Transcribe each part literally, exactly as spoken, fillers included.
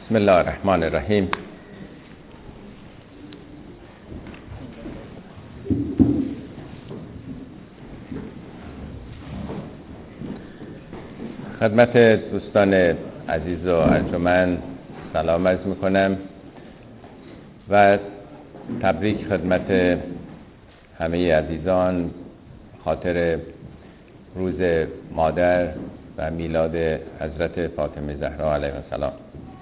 بسم الله الرحمن الرحیم. خدمت دوستان عزیز و ارجمند سلام عرض میکنم و تبریک خدمت همه عزیزان خاطر روز مادر و میلاد حضرت فاطمه زهرا علیها السلام.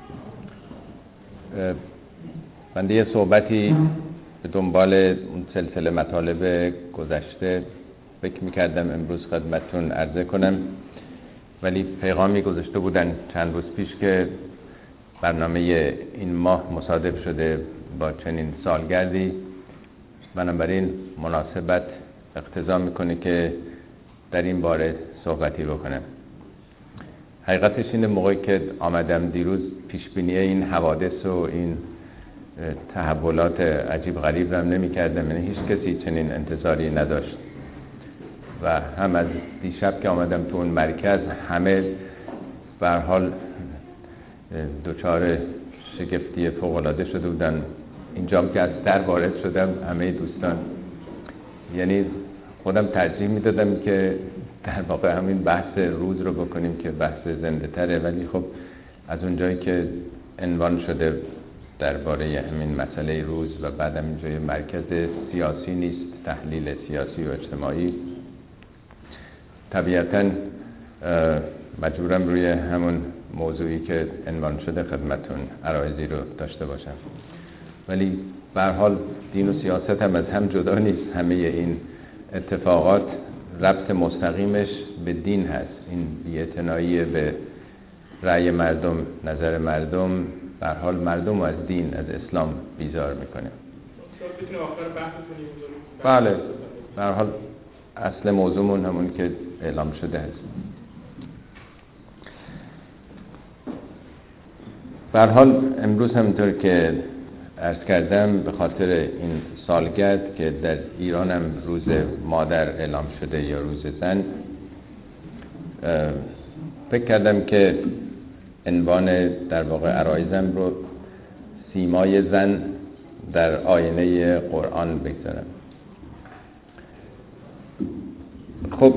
من یه صحبتی به دنبال اون سلسله مطالب گذشته فکر میکردم امروز خدمتتون عرضه کنم، ولی پیغامی گذاشته بودن چند روز پیش که برنامه این ماه مصادف شده با چنین سالگردی، بنابراین مناسبت اقتضا میکنه که در این باره صحبتی بکنم. حقیقتش اینه موقعی که آمدم دیروز پیشبینی این حوادث و این تحولات عجیب غریب رو نمی کردم، یعنی هیچ کسی چنین انتظاری نداشت و هم از دیشب که آمدم تو اون مرکز همه به هر حال دچار شگفتی فوق‌العاده شده بودن. اینجام که از در وارد شدم همه دوستان، یعنی خودم ترجیح میدادم که در واقع همین بحث روز رو بکنیم که بحث زنده تره، ولی خب از اونجایی که عنوان شده درباره همین مسئله روز و بعدم اینجای مرکز سیاسی نیست، تحلیل سیاسی و اجتماعی، طبیعتاً مجبورم روی همون موضوعی که عنوان شده خدمتون عرایضی رو داشته باشم. ولی به هر حال دین و سیاست هم از هم جدا نیست. همه این اتفاقات ربط مستقیمش به دین هست. این بی‌اعتنایی به رأی مردم، نظر مردم، به هر حال مردم از دین، از اسلام بیزار میکنه. بله، به هر حال اصل موضوعمون همون که اعلام شده هست. به هر حال امروز همونطور که عرض کردم به خاطر این سالگرد که در ایران هم روز مادر اعلام شده یا روز زن، فکر کردم که عنوان در واقع عرایزم رو سیمای زن در آینه قرآن بگذارم. خب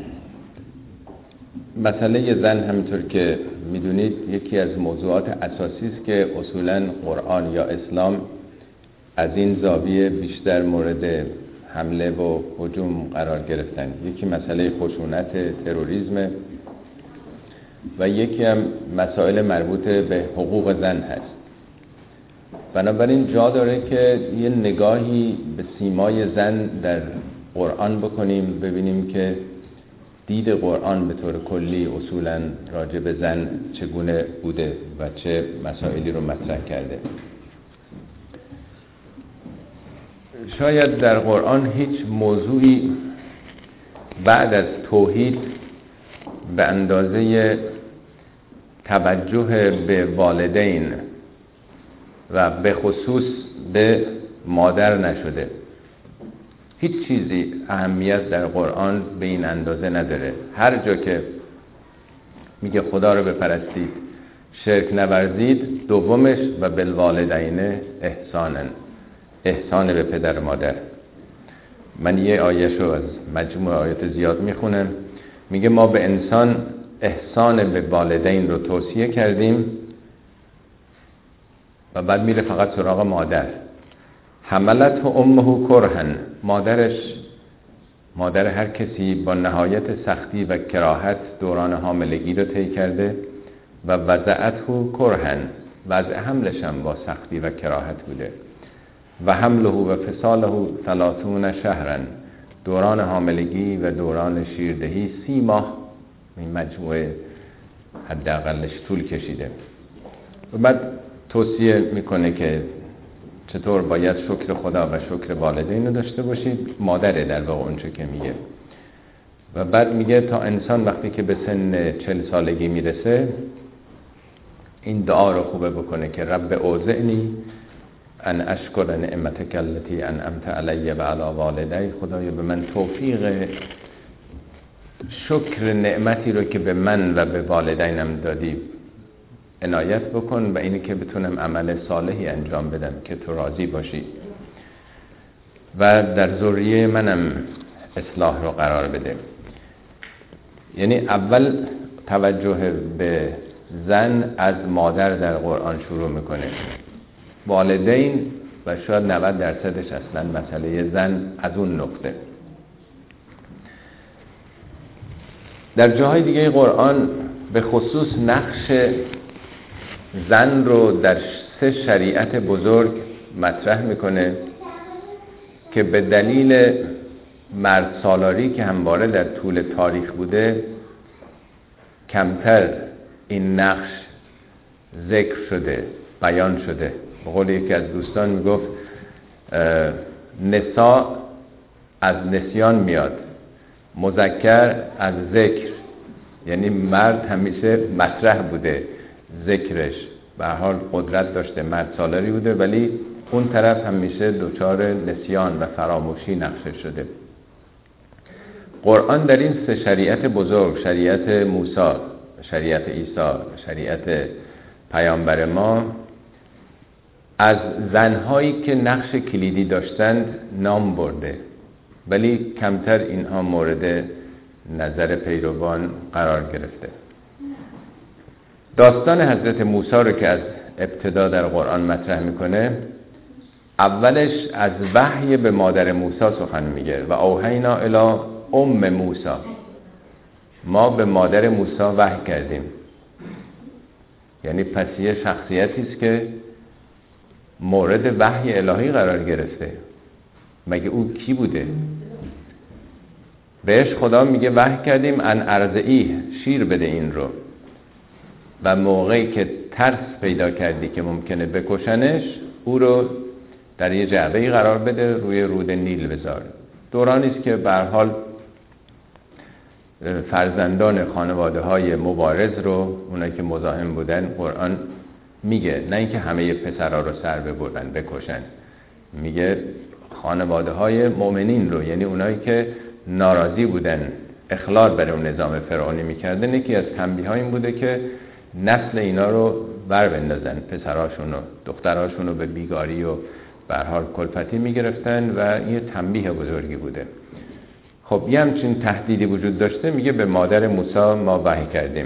مسئله زن همونطور که میدونید یکی از موضوعات اساسی است که اصولاً قرآن یا اسلام از این زاویه بیشتر مورد حمله و هجوم قرار گرفتن. یکی مسئله خشونت، تروریسم و یکی هم مسائل مربوط به حقوق زن هست. بنابراین جا داره که یه نگاهی به سیمای زن در قرآن بکنیم، ببینیم که دید قرآن به طور کلی اصولاً راجع به زن چگونه بوده و چه مسائلی رو مطرح کرده. شاید در قرآن هیچ موضوعی بعد از توحید به اندازه توجه به والدین و به خصوص به مادر نشده. هیچ چیزی اهمیت در قرآن به این اندازه نداره. هر جا که میگه خدا رو بپرستید، شرک نورزید، دومش و بالوالدین احسانا، احسان به پدر و مادر. من یه آیه‌شو از مجموع آیات زیاد میخونم. میگه ما به انسان احسان به والدین رو توصیه کردیم و بعد میره فقط سراغ مادر. حملت امه کرهن، مادرش، مادر هر کسی با نهایت سختی و کراهت دوران حاملگی رو طی کرده و وضعته کرهن، وضع حملش هم با سختی و کراهت بوده. و حمله و فصاله ثلاثون شهرن، دوران حاملگی و دوران شیردهی سی ماه این مجموعه حداقلش طول کشیده. و بعد توصیه میکنه که چطور باید شکر خدا و شکر والدین رو داشته باشید. مادره در واقع اونچه که میگه. و بعد میگه تا انسان وقتی که به سن چل سالگی میرسه این دعا رو خوبه بکنه که رب اوزعنی ان اشکر نعمتک التی انعمت علی و علی والدی، خدایا به من توفیق شکر نعمتی رو که به من و به والدینم دادی عنایت بکن و اینی که بتونم عمل صالحی انجام بدم که تو راضی باشی و در ذریه منم اصلاح رو قرار بده. یعنی اول توجه به زن از مادر در قرآن شروع میکنه. والدین و شاید نود درصدش اصلا مسئله زن از اون نقطه. در جاهای دیگه قرآن به خصوص نقش زن رو در سه شریعت بزرگ مطرح میکنه که به دلیل مرد سالاری که همواره در طول تاریخ بوده کمتر این نقش ذکر شده، بیان شده. به قول یکی از دوستان میگفت نساء از نسیان میاد، مذکر از ذکر. یعنی مرد همیشه مطرح بوده، ذکرش به هر حال قدرت داشته، مرد سالاری بوده، ولی اون طرف همیشه دچار نسیان و فراموشی نقشه شده. قرآن در این سه شریعت بزرگ، شریعت موسی، شریعت عیسی، شریعت پیامبر ما، از زنهایی که نقش کلیدی داشتند نام برده، ولی کمتر اینها مورد نظر پیروان قرار گرفته. داستان حضرت موسی رو که از ابتدا در قرآن مطرح میکنه، اولش از وحی به مادر موسی سخن میگه و اوحینا الی ام موسی، ما به مادر موسی وحی کردیم. یعنی پس یه شخصیتی است که مورد وحی الهی قرار گرفته. مگه او کی بوده؟ بهش خدا میگه وحی کردیم ان ارضعی، شیر بده این رو، و موقعی که ترس پیدا کردی که ممکنه بکشنش، او رو در یه جعبه‌ای قرار بده، روی رود نیل بذار. دورانی است که به هر حال فرزندان خانواده های مبارز رو، اونایی که مزاحم بودن، قرآن میگه نه اینکه همه پسرها رو سر ببرن بکشن، میگه خانواده های مؤمنین رو، یعنی اونایی که ناراضی بودن، اخلال بر اون نظام فرعونی میکردن. یکی از تنبیه ها این بوده که نسل اینا رو بر بندازن، پسراشون و دختراشون رو به بیگاری و به هر حال کلفتی میگرفتن و این تنبیه بزرگی بوده. خب یه همچین تهدیدی وجود داشته، میگه به مادر موسی ما وحی کردیم.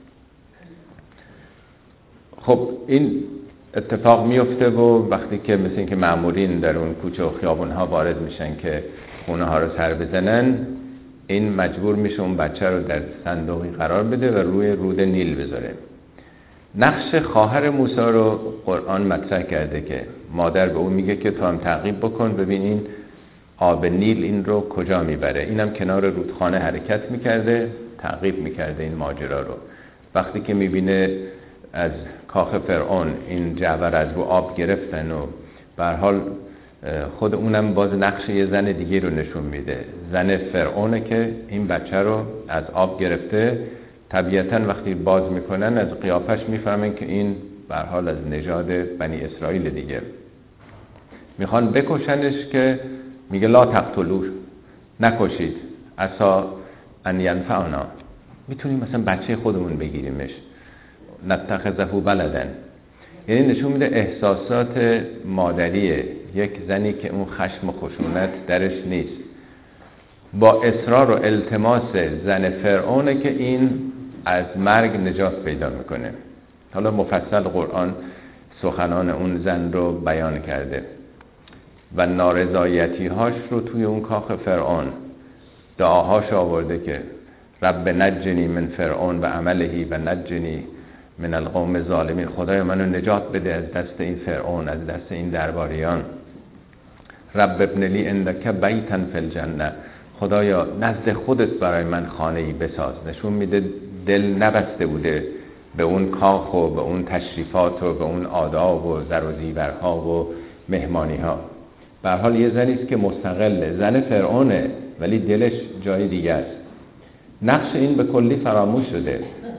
خب این اتفاق میفته و وقتی که مثل این که مأمورین در اون کوچه و خیابون ها وارد میشن که خونه ها رو سر بزنن، این مجبور میشه اون بچه رو در صندوقی قرار بده و روی رود نیل بذاره. نقش خواهر موسی رو قرآن مطرح کرده که مادر به اون میگه که تو هم تعقیب بکن، ببین این آب نیل این رو کجا میبره. اینم کنار رودخانه حرکت میکرده، تعقیب میکرده این ماجرا رو. وقتی که میبینه از کاخ فرعون این جعبه از رو آب گرفتن و به هر حال خود اونم باز نقش یه زن دیگه رو نشون میده، زن فرعونه که این بچه رو از آب گرفته. طبیعتاً وقتی باز میکنن از قیافش میفهمن که این به هر حال از نژاد بنی اسرائیل دیگه. میخوان بکشنش که میگه لا تقتلوه، نکشید، عسی ان ینفعنا، میتونیم مثلا بچه خودمون بگیریمش، نتخذه ولدن. یعنی نشون میده احساسات مادریه یک زنی که اون خشم و خشونت درش نیست. با اصرار و التماس زن فرعونه که این از مرگ نجات پیدا میکنه. حالا مفصل قرآن سخنان اون زن رو بیان کرده و نارضایتی هاش رو توی اون کاخ فرعون، دعاهاش آورده که رب نجنی من فرعون و عملهی و نجنی من القوم ظالمین، خدای منو نجات بده از دست این فرعون، از دست این درباریان. رب ابن لی عندک بیتا فی الجنه، خدایا نزد خودت برای من خانه‌ای بساز. نشون میده دل نبسته بوده به اون کاخ و به اون تشریفات و به اون آداب و زر و زیورها و مهمانی ها. به هر حال یه زنی است که مستقله، زن فرعونه، ولی دلش جای دیگه است. نقش این به کلی فراموش شده.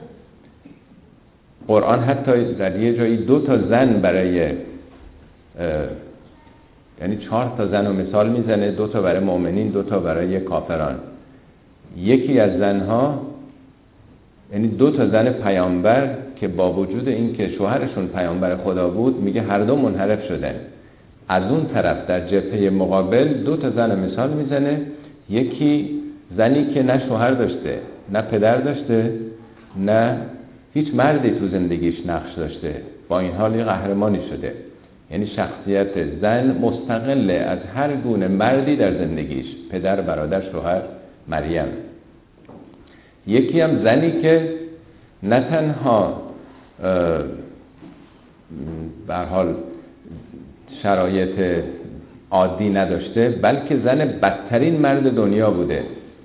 قرآن حتی در یه جایی دو تا زن برای یعنی چهار تا زن رو مثال میزنه، دو تا برای مؤمنین، دو تا برای کافران. یکی از زنها، یعنی دو تا زن پیامبر که با وجود این که شوهرشون پیامبر خدا بود، میگه هر دو منحرف شدن. از اون طرف در جبهه مقابل دو تا زن مثال میزنه، یکی زنی که نه شوهر داشته، نه پدر داشته، نه هیچ مردی تو زندگیش نقش داشته، با این حال یه قهرمانی شده. یعنی شخصیت زن مستقله از هر گونه مردی در زندگیش، پدر، برادر، شوهر، مریم. یکی هم زنی که نه تنها به هر حال شرایط عادی نداشته، بلکه زن بدترین مرد دنیا بوده.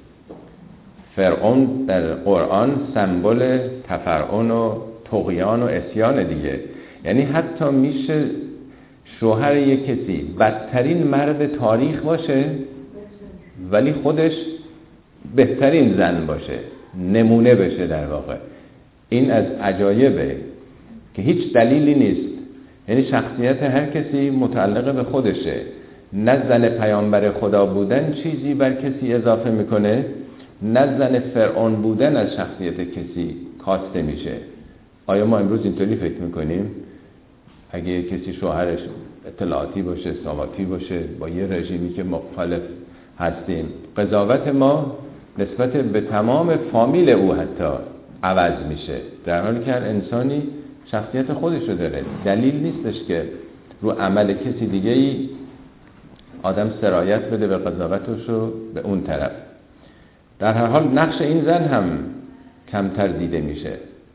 فرعون در قرآن سمبل تفرعن و طغیان و عصیان دیگه. یعنی حتی میشه شوهر یک کسی بدترین مرد تاریخ باشه ولی خودش بهترین زن باشه، نمونه بشه در واقع. این از عجایبه که هیچ دلیلی نیست. یعنی شخصیت هر کسی متعلق به خودشه. نه زن پیامبر خدا بودن چیزی بر کسی اضافه میکنه، نه زن فرعون بودن از شخصیت کسی کاسته میشه. آیا ما امروز اینطوری فکر میکنیم؟ اگه کسی شوهرش اطلاعاتی باشه، ساواتی باشه، با یه رژیمی که مخالف هستیم، قضاوت ما نسبت به تمام فامیل او حتی عوض میشه، در حالی که هر انسانی شخصیت خودشو داره. دلیل نیستش که رو عمل کسی دیگه ای آدم سرایت بده به قضاوتشو به اون طرف. در هر حال نقش این زن هم کمتر دیده میشه.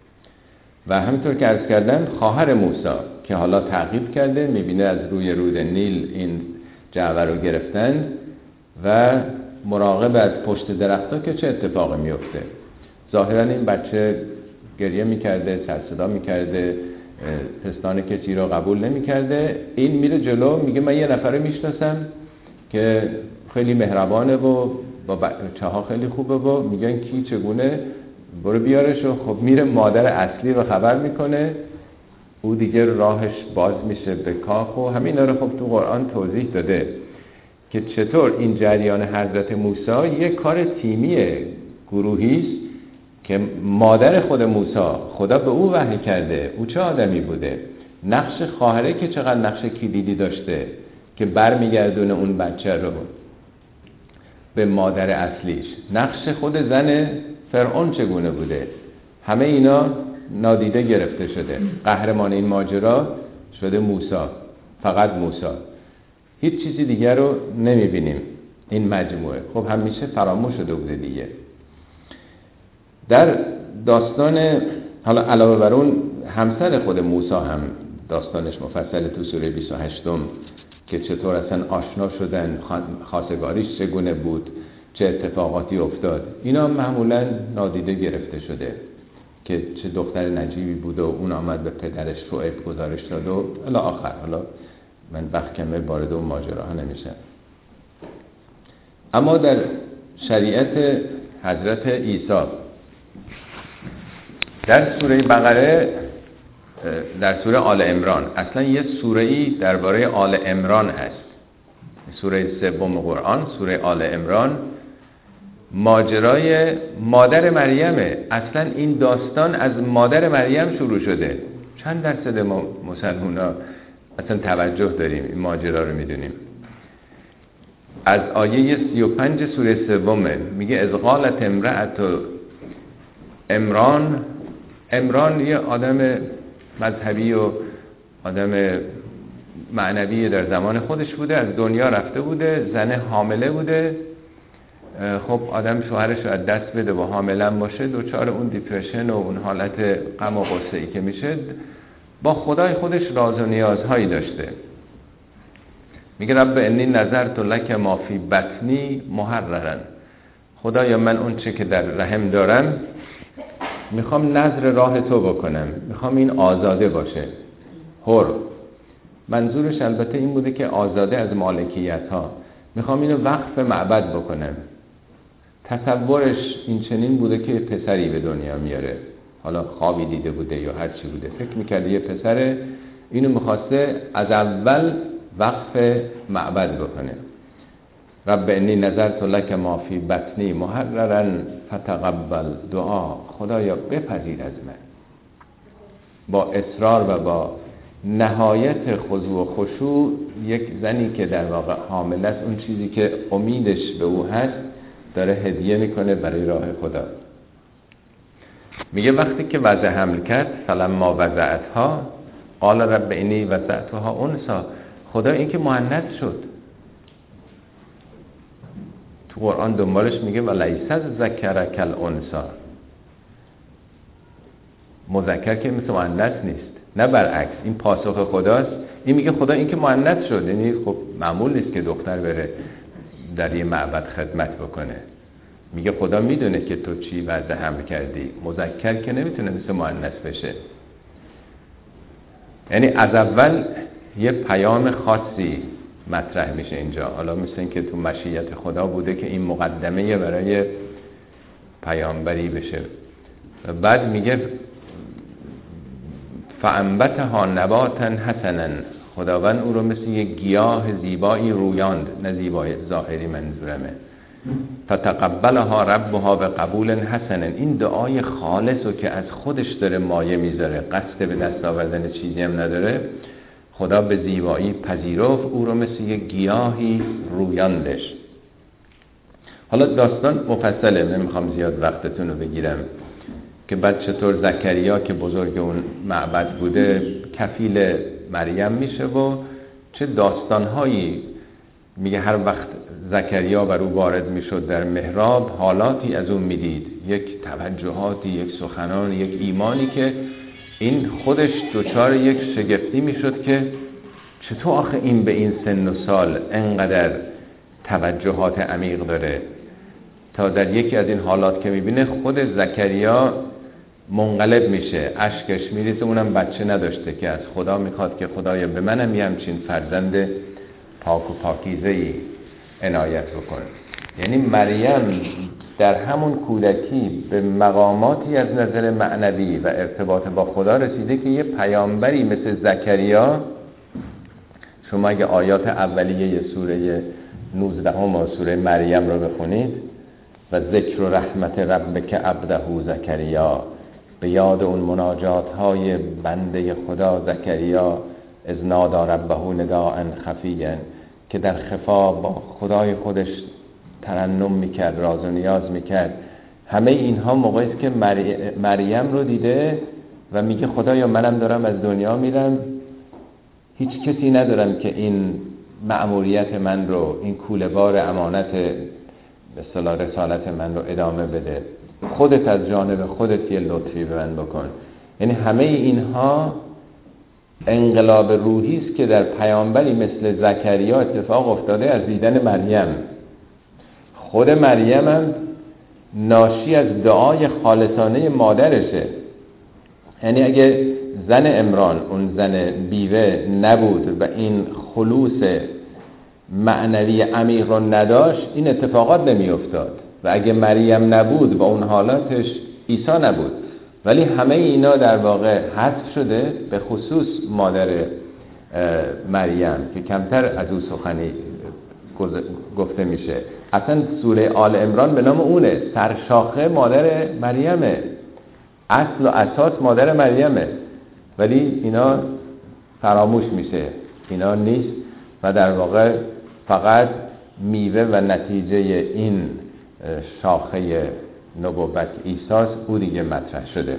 و همینطور که عرض کردم خواهر موسی که حالا تعقیب کرده، میبینه از روی رود نیل این جعبه رو گرفتن و مراقب از پشت درختا که چه اتفاقی میفته. ظاهرا این بچه گریه میکرده، سر صدا میکرده، پستان کسی رو قبول نمیکرده. این میره جلو، میگه من یه نفره میشناسم که خیلی مهربانه و با بچه ها خیلی خوبه و میگن کی چگونه، برو بیارش. و خب میره مادر اصلی رو خبر میکنه، او دیگه راهش باز میشه به کاخ. و همین رو خب تو قرآن توضیح داده که چطور این جریان حضرت موسی یک کار تیمیه، گروهی است که مادر خود موسی خدا به او وحی کرده. او چه آدمی بوده؟ نقش خواهره که چقدر نقش کلیدی داشته که برمیگردونه اون بچه رو به مادر اصلیش. نقش خود زن فرعون چگونه بوده؟ همه اینا نادیده گرفته شده. قهرمان این ماجرا شده موسی، فقط موسی. هیچ چیزی دیگر رو نمیبینیم این مجموعه. خب همیشه فراموش شده بوده دیگه. در داستان حالا علاوه بر اون همسر خود موسی هم داستانش مفصل تو سوره بیست و هشت که چطور اصلا آشنا شدن، خواستگاریش چگونه بود، چه اتفاقاتی افتاد. اینا معمولا نادیده گرفته شده که چه دختر نجیبی بود و اون آمد به پدرش شعیب گزارش داد و الی آخر. حالا من وقت کمه وارد اون ماجراها نمیشم. اما در شریعت حضرت عیسی در سوره بقره، در سوره آل عمران، اصلا یه سوره‌ای درباره آل عمران هست. سوره سوم قرآن، سوره آل عمران، ماجرای مادر مریمه. اصلا این داستان از مادر مریم شروع شده. چند درصد ما مسلمونا اصلا توجه داریم این ماجرا رو میدونیم؟ از آیه سی و پنج سوره سومه میگه از قالت امرأت عمران. عمران یه آدم مذهبی و آدم معنوی در زمان خودش بوده، از دنیا رفته بوده، زن حامله بوده. خب آدم شوهرش رو از دست بده و حامله باشه، دوچار اون دیپرشن و اون حالت غم و غصه ای که میشه، با خدای خودش راز و نیازهایی داشته. میگه رب انی نظرت لک ما فی بطنی محررا. خدایا من اون چه که در رحم دارم میخوام نظر راه تو بکنم، میخوام این آزاده باشه. حر منظورش البته این بوده که آزاده از مالکیت ها، میخوام اینو وقف معبد بکنم. تصورش این چنین بوده که پسری به دنیا میاره، حالا خوابی دیده بوده یا هر چی بوده، فکر میکرده یه پسره، اینو میخواسته از اول وقف معبد بکنه. رب انی نظرت لک ما فی بطنی محررا فتقبل دعا. خدایا بپذیر از من. با اصرار و با نهایت خضوع و خشوع یک زنی که در واقع حامل است اون چیزی که امیدش به او هست داره هدیه میکنه برای راه خدا. میگه وقتی که وضع حمل کرد فلما وضعتها قال رب انی وضعتها انثی، خدا این که مؤنث شد. تو قرآن دنبالش میگه ولیس الذکر کالانثی، مذکر که مثل مؤنث نیست، نه برعکس. این پاسخ خداست. این میگه خدا این که مؤنث شد، یعنی خب معمول نیست که دختر بره در یه معبد خدمت بکنه. میگه خدا میدونه که تو چی وضع حمل کردی، مذکر که نمیتونه مثل مؤنث بشه. یعنی از اول یه پیام خاصی مطرح میشه اینجا. حالا مثل این که تو مشیت خدا بوده که این مقدمه برای پیامبری بشه. بعد میگه فانبتها نباتا حسنا، خداوند او رو مثل یه گیاه زیبایی رویاند، نه زیبای ظاهری منظورمه. فتقبلها ربها به قبول حسن، این دعای خالص رو که از خودش داره مایه میذاره، قصد به دست آوردن چیزی هم نداره، خدا به زیبایی پذیرفت او رو مثل یه گیاهی رویاندش. حالا داستان مفصله، نمیخوام زیاد وقتتون رو بگیرم که بعد چطور زکریا که بزرگ اون معبد بوده کفیل مریم میشه و چه داستانهایی. میگه هر وقت زکریا بر او وارد میشد در محراب حالاتی از اون میدید، یک توجهاتی، یک سخنان، یک ایمانی که این خودش دوچار یک شگفتی میشد که چطور آخه این به این سن و سال انقدر توجهات عمیق داره. تا در یکی از این حالات که میبینه خود زکریا منقلب میشه، اشکش میریزه، اونم بچه نداشته که از خدا میخواد که خدایا به منم یه همچین فرزند پاک و پاکیزه‌ای عنایت بکن. یعنی مریم در همون کودکی به مقاماتی از نظر معنوی و ارتباط با خدا رسیده که یه پیامبری مثل زکریا، شما اگه آیات اولیه سوره نوزدهم و سوره مریم رو بخونید، و ذکر و رحمت ربک عبده زکریا، به یاد اون مناجات های بنده خدا زکریا از نادا ربه نداء خفیا، که در خفا با خدای خودش ترنم میکرد، راز و نیاز میکرد. همه اینها موقعی است که مریم رو دیده و میگه خدایا منم دارم از دنیا میرم، هیچ کسی ندارم که این مأموریت من رو، این کوله‌بار امانت به اصطلاح رسالت من رو ادامه بده، خودت از جانب خودت یه لطفی به من بکن. یعنی همه اینها انقلاب روحی است که در پیامبری مثل زکریا اتفاق افتاده از دیدن مریم. خود مریم هم ناشی از دعای خالصانه مادرشه. یعنی اگه زن عمران، اون زن بیوه نبود و این خلوص معنوی عمیق رو نداشت، این اتفاقات نمی افتاد. و اگه مریم نبود با اون حالاتش، عیسی نبود. ولی همه اینا در واقع حذف شده، به خصوص مادر مریم که کمتر از او سخنی گفته میشه. اصلا سوره آل عمران به نام اونه، سرشاخه مادر مریمه، اصل و اساس مادر مریمه، ولی اینا فراموش میشه، اینا نیست و در واقع فقط میوه و نتیجه این شاخه نبوت عیسی او دیگه مطرح شده.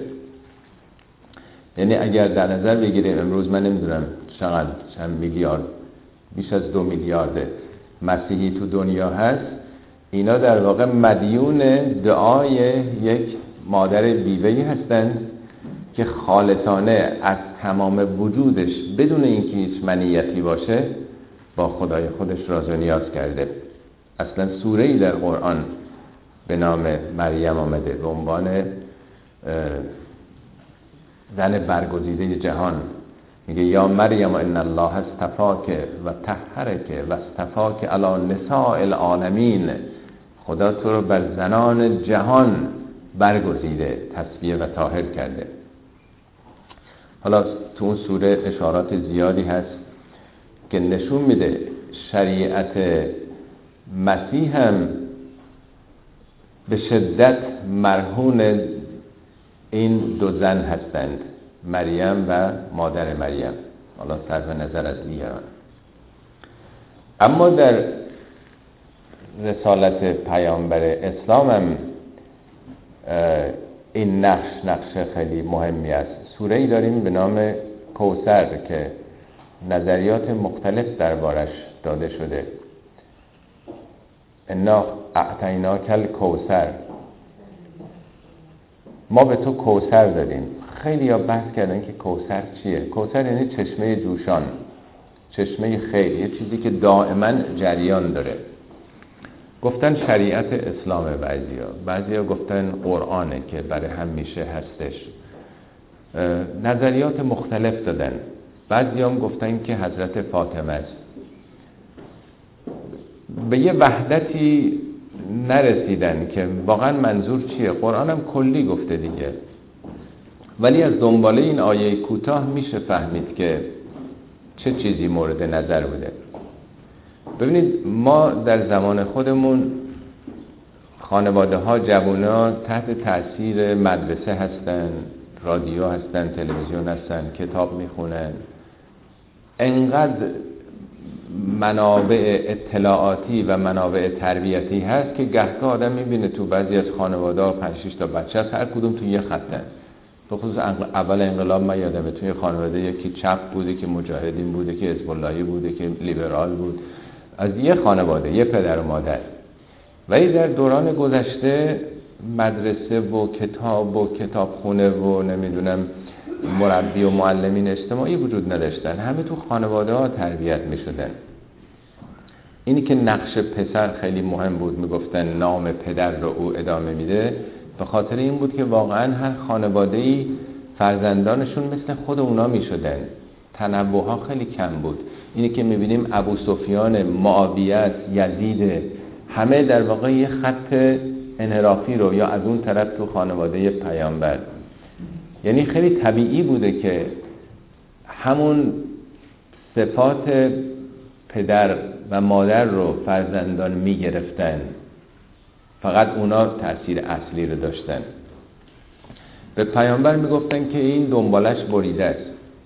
یعنی اگر در نظر بگیریم امروز من نمیدونم چقدر چند میلیارد، بیش از دو میلیارد مسیحی تو دنیا هست، اینا در واقع مدیون دعای یک مادر بیوه‌ای هستند که خالصانه از تمام وجودش بدون اینکه هیچ منیتی باشه با خدای خودش راز و نیاز کرده. اصلا سوره‌ای در قرآن به نام مریم آمده به عنوان زن برگزیده جهان. میگه یا مریم ان الله اصطفاک و طهرک و اصطفاک علی نساء العالمین، خدا تو رو بر زنان جهان برگزیده، تصفیه و طاهر کرده. حالا تو اون سوره اشارات زیادی هست که نشون میده شریعت مسیح هم به شدت مرهون این دو زن هستند مریم و مادر مریم، حالا صرف نظر از دیگران. اما در رسالت پیامبر اسلام هم این نقش نقش خیلی مهمی است. سوره‌ای داریم به نام کوثر که نظریات مختلف دربارش داده شده. انا اعطیناک الکوثر، ما به تو کوثر دادیم. خیلی ها بحث کردن که کوثر چیه؟ کوثر یعنی چشمه جوشان، چشمه خیر، یه چیزی که دائما جریان داره. گفتن شریعت اسلامه، بعضیا بعضیا گفتن قرآنه که برای همیشه هستش. نظریات مختلف دادن. بعضیا هم گفتن که حضرت فاطمه است. به یه وحدتی نرسیدن که واقعا منظور چیه. قرآن هم کلی گفته دیگه، ولی از دنباله این آیه کوتاه میشه فهمید که چه چیزی مورد نظر بوده. ببینید ما در زمان خودمون خانواده ها، جوان ها تحت تأثیر مدرسه هستن، رادیو هستن، تلویزیون هستن، کتاب میخونن. انقدر منابع اطلاعاتی و منابع تربیتی هست که گهگاه آدم میبینه تو بعضی از خانواده ها پنج شش تا بچه هست، هر کدوم تو یه خطن. به خصوص اول انقلاب من یادمه توی خانواده یکی چپ بوده که مجاهدین بوده، که حزب اللهی بوده، که لیبرال بود، از یه خانواده، یه پدر و مادر. ولی در دوران گذشته مدرسه و کتاب و کتابخونه و نمیدونم مربی و معلمین اجتماعی وجود نداشتن، همه تو خانواده ها تربیت می شدن. اینی که نقش پسر خیلی مهم بود، میگفتن نام پدر رو او ادامه میده، به خاطر این بود که واقعا هر خانواده‌ای فرزندانشون مثل خود اونا می شدن. تنوع ها خیلی کم بود. اینی که میبینیم ابو سفیان، معاویه، یزید، همه در واقع یه خط انحرافی رو یا از اون طرف تو خانواده پیامبر. یعنی خیلی طبیعی بوده که همون صفات پدر و مادر رو فرزندان میگرفتن، فقط اونا تأثیر اصلی رو داشتن. به پیامبر میگفتن که این دنبالش بریده است،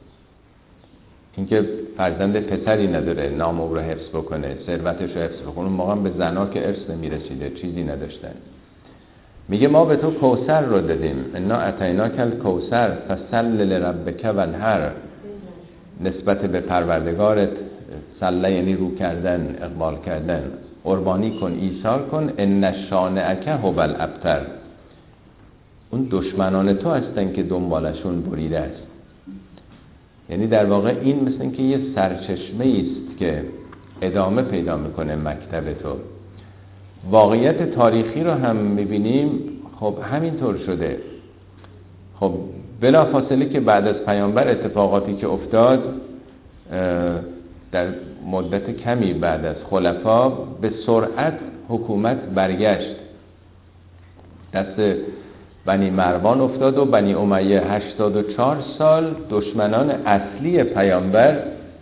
اینکه فرزند پسری نداره نام او رو حفظ بکنه، ثروتش رو حفظ بکنه. اون موقع به زنا که ارث نمیرسیده، چیزی نداشتن. میگه ما به تو کوثر رو دادیم، انا اعطیناک الکوثر فصل لربک وانحر. نسبت به پروردگارت، صله یعنی رو کردن، اقبال کردن، قربانی کن، ایثار کن، ان شانئک هو الابتر. اون دشمنان تو هستن که دنبالشون بریده است. یعنی در واقع این مثل این که یه سرچشمه است که ادامه پیدا میکنه مکتب تو. واقعیت تاریخی رو هم میبینیم، خب همینطور شده. خب بلا فاصله که بعد از پیامبر اتفاقاتی که افتاد، در مدت کمی بعد از خلفا به سرعت حکومت برگشت دست بنی مروان افتاد و بنی امیه هشتاد و چهار سال دشمنان اصلی پیامبر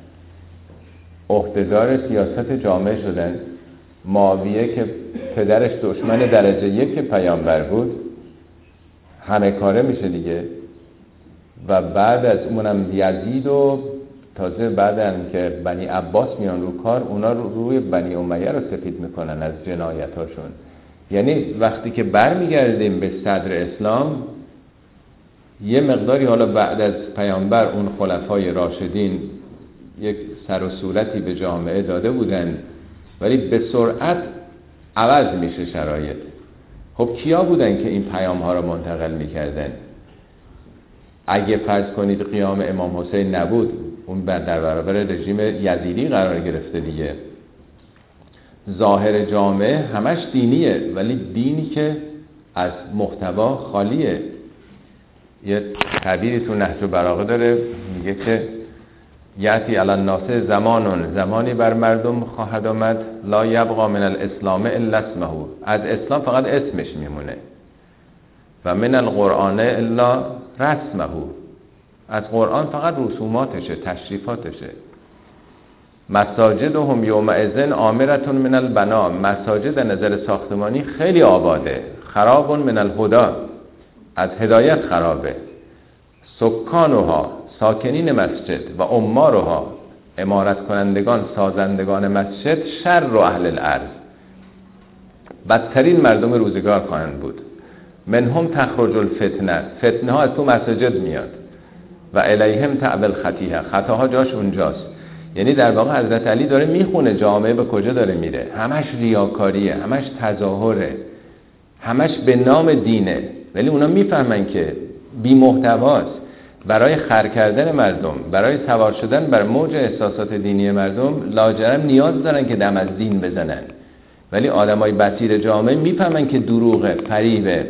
عهدهدار سیاست جامعه شدن. معاویه که پدرش دشمن درجه یک پیامبر بود، همه کاره میشه دیگه. و بعد از اونم یزید و تازه بعدن که بنی عباس میان رو کار، اونا رو روی بنی امیه رو سفید میکنن از جنایتاشون. یعنی وقتی که برمیگردیم به صدر اسلام، یه مقداری حالا بعد از پیامبر اون خلفای راشدین یک سر و صورتی به جامعه داده بودن، ولی به سرعت عوض میشه شرایط. خب کیا بودن که این پیام ها رو منتقل میکردن؟ اگه فرض کنید قیام امام حسین نبود، اون در برابر رژیم یزیدی قرار گرفته دیگه. ظاهر جامعه همش دینیه، ولی دینی که از محتوا خالیه. یه تعبیری تو نهج البلاغه داره، میگه که یأتی علی الناس زمانون، زمانی بر مردم خواهد آمد لا یبقی من الاسلام الا اسمه، از اسلام فقط اسمش میمونه، و من القرآن الا رسمه، از قرآن فقط رسوماتشه، تشریفاتشه. مساجدهم یومئذ عامرة من البنا، مساجد نظر ساختمانی خیلی آباده، خراب من الهدی، از هدایت خرابه. سکانها، ساکنین مسجد، و عمارها، عمارت کنندگان، سازندگان مسجد، شر و اهل الارض، بدترین مردم روزگار خواهند بود. منهم تخرج الفتنه، فتنه ها از تو مساجد میاد، و الیهم تعب الخطیه، خطاها جاش اونجاست. یعنی در واقع حضرت علی داره میخونه جامعه به کجا داره میره. همش ریاکاریه، همش تظاهره، همش به نام دینه، ولی اونا میفهمن که بی محتواست. برای خر کردن مردم، برای سوار شدن بر موج احساسات دینی مردم، لاجرم نیاز دارن که دم از دین بزنن. ولی آدمای بصیر جامعه میفهمن که دروغه، فریبه،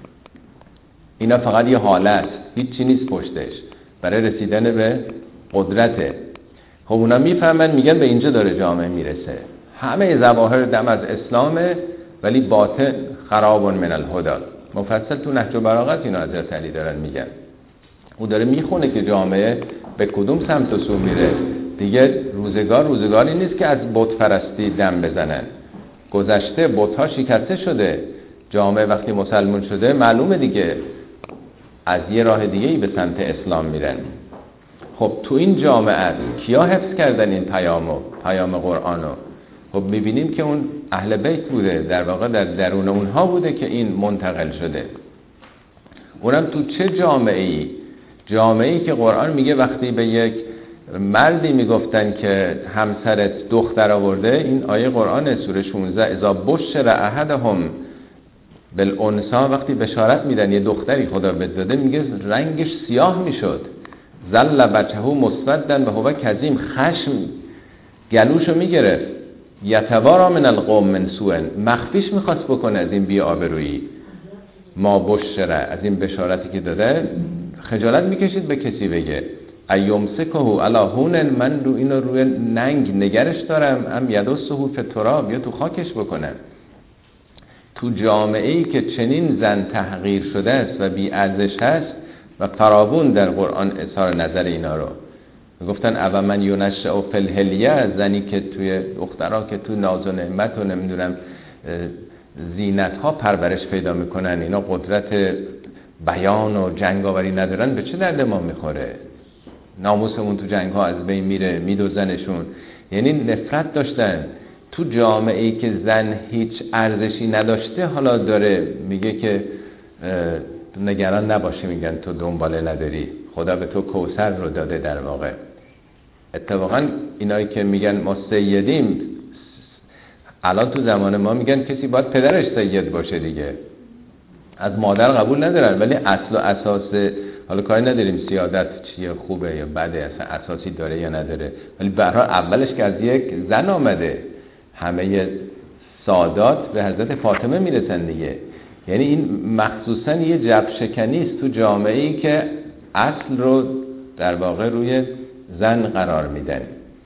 اینا فقط یه حاله است، هیچ چی نیست پشتش، برای رسیدن به قدرته. خب اونا میفهمن، میگن به اینجا داره جامعه میرسه. همه ظواهر دم از اسلامه، ولی باطن خراب من الهدى. مفصل تو نهج البلاغه اینا حضرت علی دارن میگن. او داره میخونه که جامعه به کدوم سمت و سو میره. دیگه روزگار روزگاری نیست که از بت پرستی دم بزنن. گذشته، بت‌ها شکسته شده. جامعه وقتی مسلمان شده معلومه دیگه از یه راه دیگه ای به سمت اسلام میرن. خب تو این جامعه کیا حفظ کردن این پیامو، پیام قرآنو؟ خب میبینیم که اون اهل بیت بوده، در واقع در درون اونها بوده که این منتقل شده. اونم تو چه جامعه‌ای؟ جامعه‌ای که قرآن میگه وقتی به یک مردی میگفتن که همسرت دختر آورده، این آیه قرآن سوره شانزده، اذا بشر احدهم بالانثى، وقتی بشارت میدن یه دختری خدا بهت داده، میگه رنگش سیاه میشد، ظل وجهه مسودا و هو کظیم، خشم گلوشو میگرفت، یتوارا من القوم من سوء، مخفیش میخواست بکنه از این بی آبرویی. ما بشره، از این بشارتی که داده خجالت میکشید به کسی بگه. ایمسکه علی هون، من رو اینو روی ننگ نگرش دارم، ام یدسه فی التراب، یا تو خاکش بکنم. تو جامعه‌ای که چنین زن تحقیر شده است و بی ارزش هست، و فراوون در قرآن اظهار نظر اینا رو گفتن، اول من یونشأ فی الحلیه، زنی که توی دخترها که تو ناز و نعمت و نمیدونم زینت ها پرورش پیدا میکنن، اینا قدرت بیان و جنگاوری ندارن، به چه درد ما میخوره؟ ناموسمون تو جنگ ها از بین میره، میدوزنشون. یعنی نفرت داشتن. تو جامعه‌ای که زن هیچ ارزشی نداشته، حالا داره میگه که نگران نباشی، میگن تو دنباله نداری، خدا به تو کوثر رو داده. در واقع اتفاقا اینایی که میگن ما سیدیم، الان تو زمان ما میگن کسی باید پدرش سید باشه دیگه، از مادر قبول ندارن. ولی اصل و اساس، حالا کاری نداریم سیادت چیه، خوبه یا بده، اصلا اساسی داره یا نداره، ولی به هر حال اولش که از یک زن آمده. همه سادات به حضرت فاطمه میرسن دیگه. یعنی این مخصوصا یه جبر شکنی است تو جامعه‌ای که اصل رو در واقع روی زن قرار میدن.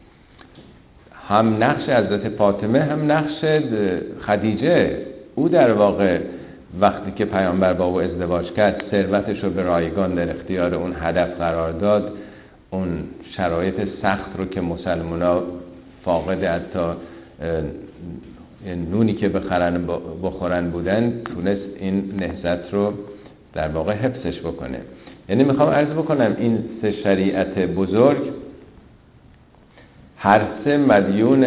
هم نقش حضرت فاطمه، هم نقش خدیجه. او در واقع وقتی که پیامبر با او ازدواج کرد، ثروتش رو به رایگان در اختیار اون هدف قرار داد. اون شرایط سخت رو که مسلمونا فاقد حتی نونی که بخورن بخورن بودن، تونست این نهضت رو در واقع حفظش بکنه. یعنی میخوام عرض بکنم این سه شریعت بزرگ هر سه مدیون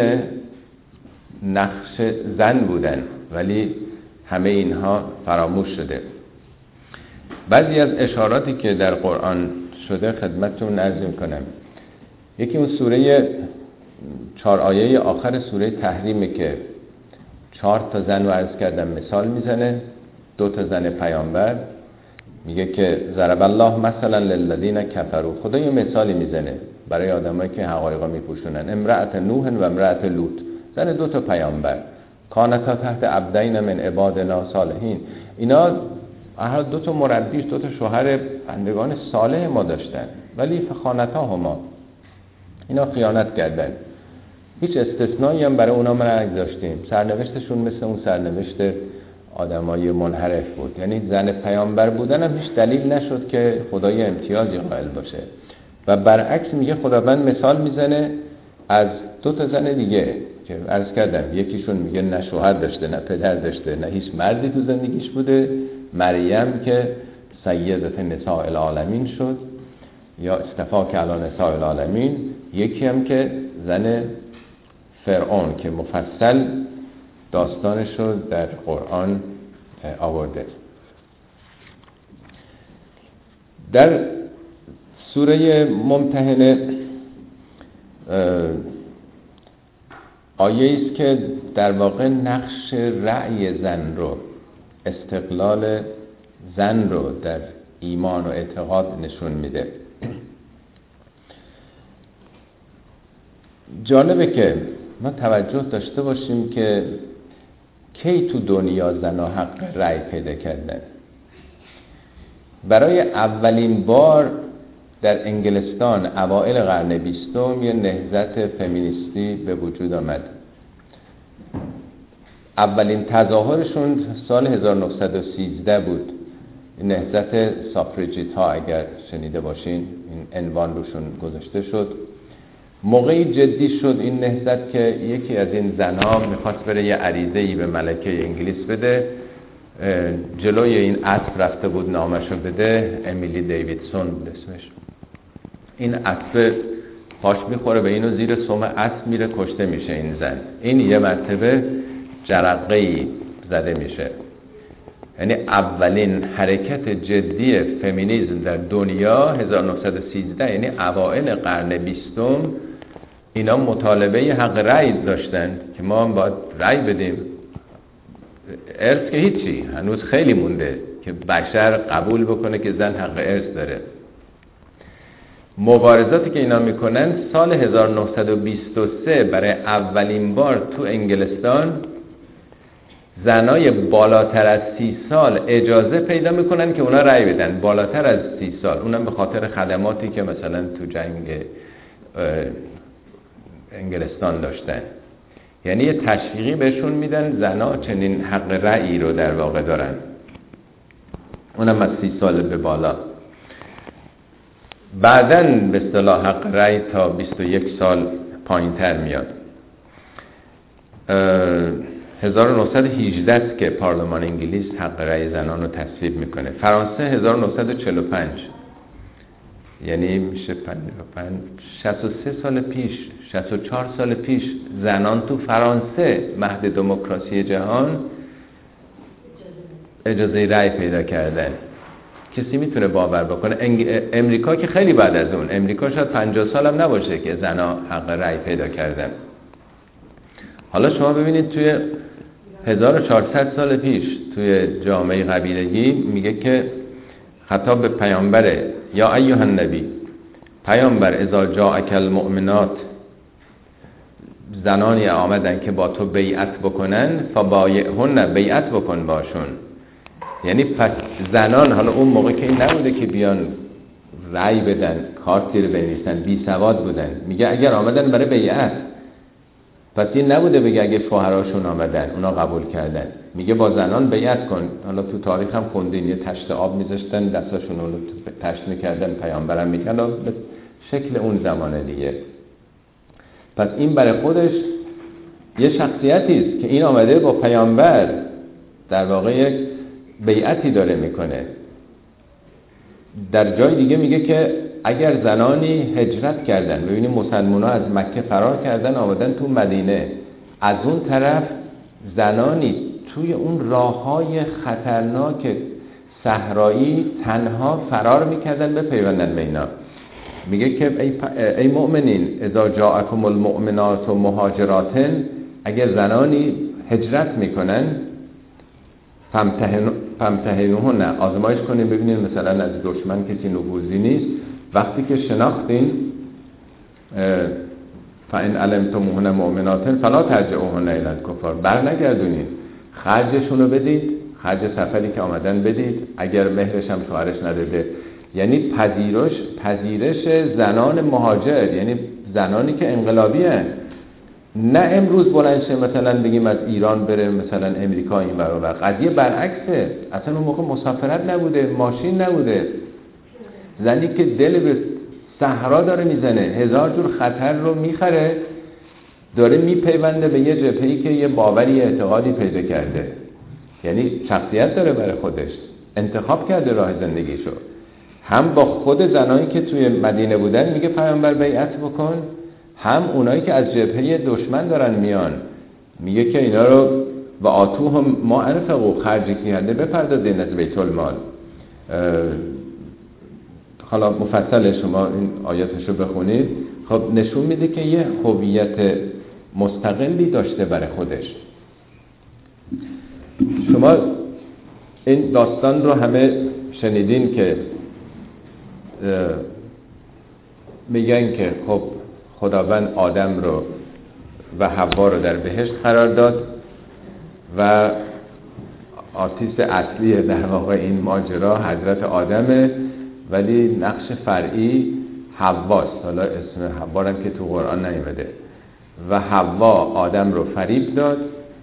نقش زن بودن، ولی همه اینها فراموش شده. بعضی از اشاراتی که در قرآن شده خدمتتون عرض میکنم. یکی اون سوره چهار آیه آخر سوره تحریمه که چهار تا زن رو عرض کردم مثال میزنه، دو تا زن پیامبر. میگه که ضرب الله مثلا للذین کفروا، خدا یه مثالی میزنه برای آدمایی که حقایق میپوشونن. امرأت نوح و امرأت لوط، زن دو تا پیامبر، کانتا تحت عبدین من عبادنا صالحین. اینا هر دو تا مربی، دو تا شوهر بندگان صالح ما داشتن، ولی فخانتاهما، اینا خیانت کردن. هیچ استثنایی هم برای اونا من نگذاشتیم. سرنوشتشون مثل اون سرنوشت آدمای منحرف بود. یعنی زن پیامبر بودن هم هیچ دلیل نشد که خدای امتیازی قائل باشه. و برعکس میگه خداوند مثال میزنه از دو تا زن دیگه که عرض کردم، یکیشون میگه نه شوهر داشته، نه پدر داشته، نه هیچ مردی تو زندگیش بوده، مریم که سیدت نساء العالمین شد. یا اصطفاک علی نساء العالمین، یکی هم که زن فرعون که مفصل داستانش رو در قرآن آورده. در سوره ممتحنه آیه است که در واقع نقش رأی زن رو، استقلال زن رو در ایمان و اعتقاد نشون میده. جالبه که ما توجه داشته باشیم که کی تو دنیا زنها حق رأی پیدا کردن. برای اولین بار در انگلستان اوائل قرن بیستم یه نهضت فمینیستی به وجود آمد. اولین تظاهرشون سال هزار و نهصد و سیزده بود. نهضت سافرجیت ها اگر شنیده باشین، این عنوان روشون گذاشته شد. موقعی جدی شد این نهضت که یکی از این زنها میخواست بره یه عریضه‌ای به ملکه انگلیس بده. جلوی این اسب رفته بود نامشو بده، امیلی دیویدسون بود اسمش. این اسب پاش میخوره به اینو، زیر سم اسب میره، کشته میشه این زن. این یه مرتبه جرقه‌ای زده میشه. یعنی اولین حرکت جدی فمینیسم در دنیا هزار و نهصد و سیزده، یعنی اوائل قرن بیستم. اینا مطالبه حق رأی داشتن که ما هم باید رأی بدیم. ارث که هیچی، هنوز خیلی مونده که بشر قبول بکنه که زن حق ارث داره. مبارزاتی که اینا میکنن سال هزار و نهصد و بیست و سه برای اولین بار تو انگلستان زنای بالاتر از سی سال اجازه پیدا میکنن که اونا رأی بدن. بالاتر از سی سال، اونم به خاطر خدماتی که مثلا تو جنگ انگلستان داشتن. یعنی یه تشویقی بهشون میدن زنا چنین حق رأیی رو در واقع دارن، اونم از سی سال به بالا. بعدن به اصطلاح حق رأی تا بیست و یک سال پایین تر میاد. هزار و نهصد و هجده است که پارلمان انگلیس حق رأی زنان رو تصویب میکنه. فرانسه هزار و نهصد و چهل و پنج، یعنی میشه شصت و سه سال پیش، شصت و چهار سال پیش زنان تو فرانسه، مهد دموکراسی جهان، اجازه رأی پیدا کردن. کسی میتونه باور بکنه؟ امریکا که خیلی بعد از اون، امریکا شاید پنجاه سال هم نباشه که زنها حق رأی پیدا کردن. حالا شما ببینید توی هزار و چهارصد سال پیش توی جامعه قبیلگی میگه که خطاب به پیامبره، یا ایها النبی، پیامبر اذا جاءک المؤمنات، زنانی آمدن که با تو بیعت بکنن، فبایعهن، بیعت بکن باشون. یعنی پس زنان، حالا اون موقع که این نبوده که بیان رأی بدن، کارتی رو بنویسن، بی سواد بودن. میگه اگر آمدن برای بیعت، پس این نبوده بگه اگه شوهراشون آمدن اونا قبول کردن. میگه با زنان بیعت کن. حالا تو تاریخ هم خوندین یه تشت آب میذاشتن، دستاشون رو تشت میکردن، پیامبرم میگن به شکل اون زمانه دیگه. پس این برای خودش یه شخصیتی است که این آمده با پیامبر در واقع یک بیعتی داره میکنه. در جای دیگه میگه که اگر زنانی هجرت کردن، ببینیم مسلمان ها از مکه فرار کردن آمدن تو مدینه، از اون طرف زنانی توی اون راههای خطرناک صحرایی تنها فرار میکردن به پیوندن به اینا. میگه که ای, ای مؤمنین اذا جاءکم المؤمنات و مهاجراتن، اگر زنانی هجرت میکنن فامتحنوهن، آزمایش کنین ببینین مثلا از دشمن کسی نفوذی نیست. وقتی که شناختین فان علمتموهن مؤمنات فلا ترجعوهن الی الکفار، بر نگردونین، خرجشون رو بدید، خرج سفری که آمدن بدید، اگر مهرش هم شوهرش نداده. یعنی پذیرش پذیرش زنان مهاجر، یعنی زنانی که انقلابی هستند. نه امروز بلند شه مثلا بگیم از ایران بره مثلا امریکا این ور اون ور. قضیه برعکسه. اصلا اون موقع مسافرت نبوده، ماشین نبوده. زنی که دل به صحرا داره میزنه، هزار جور خطر رو میخره، داره میپیونده به یه جبهه‌ای که یه باوری اعتقادی پیدا کرده. یعنی شخصیت داره برای خودش، انتخاب کرده راه زندگیشو. هم با خود زنایی که توی مدینه بودن میگه پیامبر بیعت بکن، هم اونایی که از جبهه دشمن دارن میان میگه که اینا رو و آتوهم ما انفقوا خرج کرده بپردازین از بیت المال. حالا مفصل شما این آیاتش رو بخونید، خب نشون میده که یه هویت مستقلی داشته برای خودش. شما این داستان رو همه شنیدین که میگن که خب خداوند آدم رو و حوا رو در بهشت قرار داد و آرتیست اصلی در واقع این ماجرا حضرت آدمه، ولی نقش فرعی حواست. حالا اسم حوا هم که تو قرآن نیومده. و حوا آدم رو فریب داد،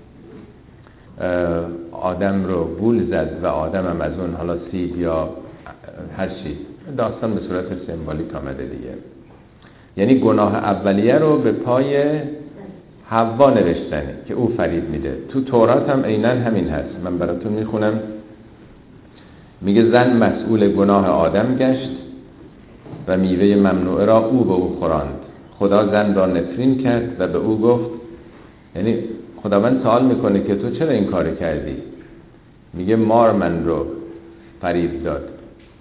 آدم رو گول زد و آدم هم از اون حالا سیب یا هر چی، داستان به صورت سمبولیک آمده دیگه. یعنی گناه اولیه رو به پای حوا نوشتن که او فریب میده. تو تورات هم عیناً همین هست. من براتون میخونم. میگه زن مسئول گناه آدم گشت و میوه ممنوعه را او به او خوراند. خدا زن را نفرین کرد و به او گفت، یعنی خداوند سوال میکنه که تو چرا این کار کردی؟ میگه مار من رو فریب داد.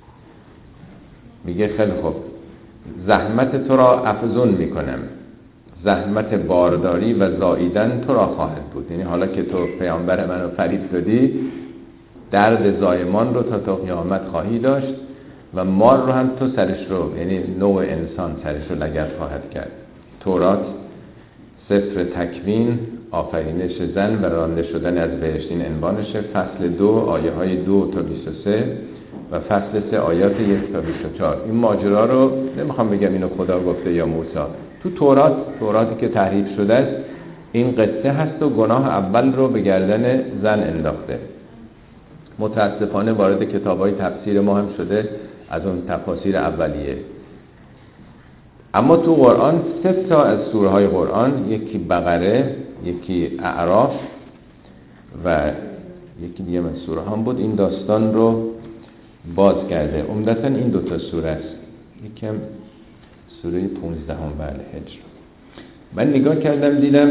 میگه خیلی خوب، زحمت تو را افزون میکنم، زحمت بارداری و زاییدن تو را خواهد بود. یعنی حالا که تو پیامبر من رو فریب دادی، درد زایمان رو تا تا قیامت خواهی داشت و مار رو هم تو سرش رو، یعنی نوع انسان سرش رو لگد خواهد کرد. تورات سفر تکوین، آفرینش زن و رانده شدن از بهشت، این عنوانشه. فصل دو آیه های دو تا بیست و سه و فصل سه آیات یک تا بیست و چهار. این ماجرا رو نمیخوام بگم اینو خدا گفته یا موسی، تو تورات، توراتی که تحریف شده است، این قصه هست و گناه اول رو به گردن زن انداخته. متاسفانه وارد کتاب‌های تفسیر ما هم شده از اون تفاسیر اولیه. اما تو قرآن سه تا از سوره‌های قرآن، یکی بقره، یکی اعراف و یکی دیگه من سوره هم بود، این داستان رو باز کرده. عمدتاً این دو تا سوره است. یکم سوره پانزدهم بله هجر. من نگاه کردم دیدم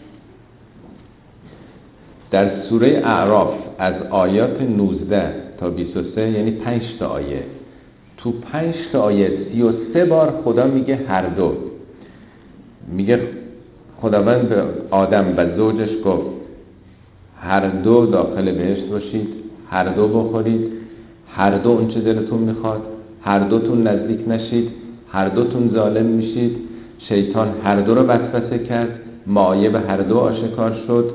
در سوره اعراف از آیات نوزده تا بیست و سه، یعنی پنج تا آیه، تو پنج تا آیه سی و سه بار خدا میگه هر دو. میگه خداوند به آدم و زوجش گفت هر دو داخل بهشت باشید، هر دو بخورید، هر دو اون چه دلتون میخواد، هر دوتون نزدیک نشید، هر دوتون ظالم میشید. شیطان هر دو رو وسوسه کرد، معایب هر دو آشکار شد.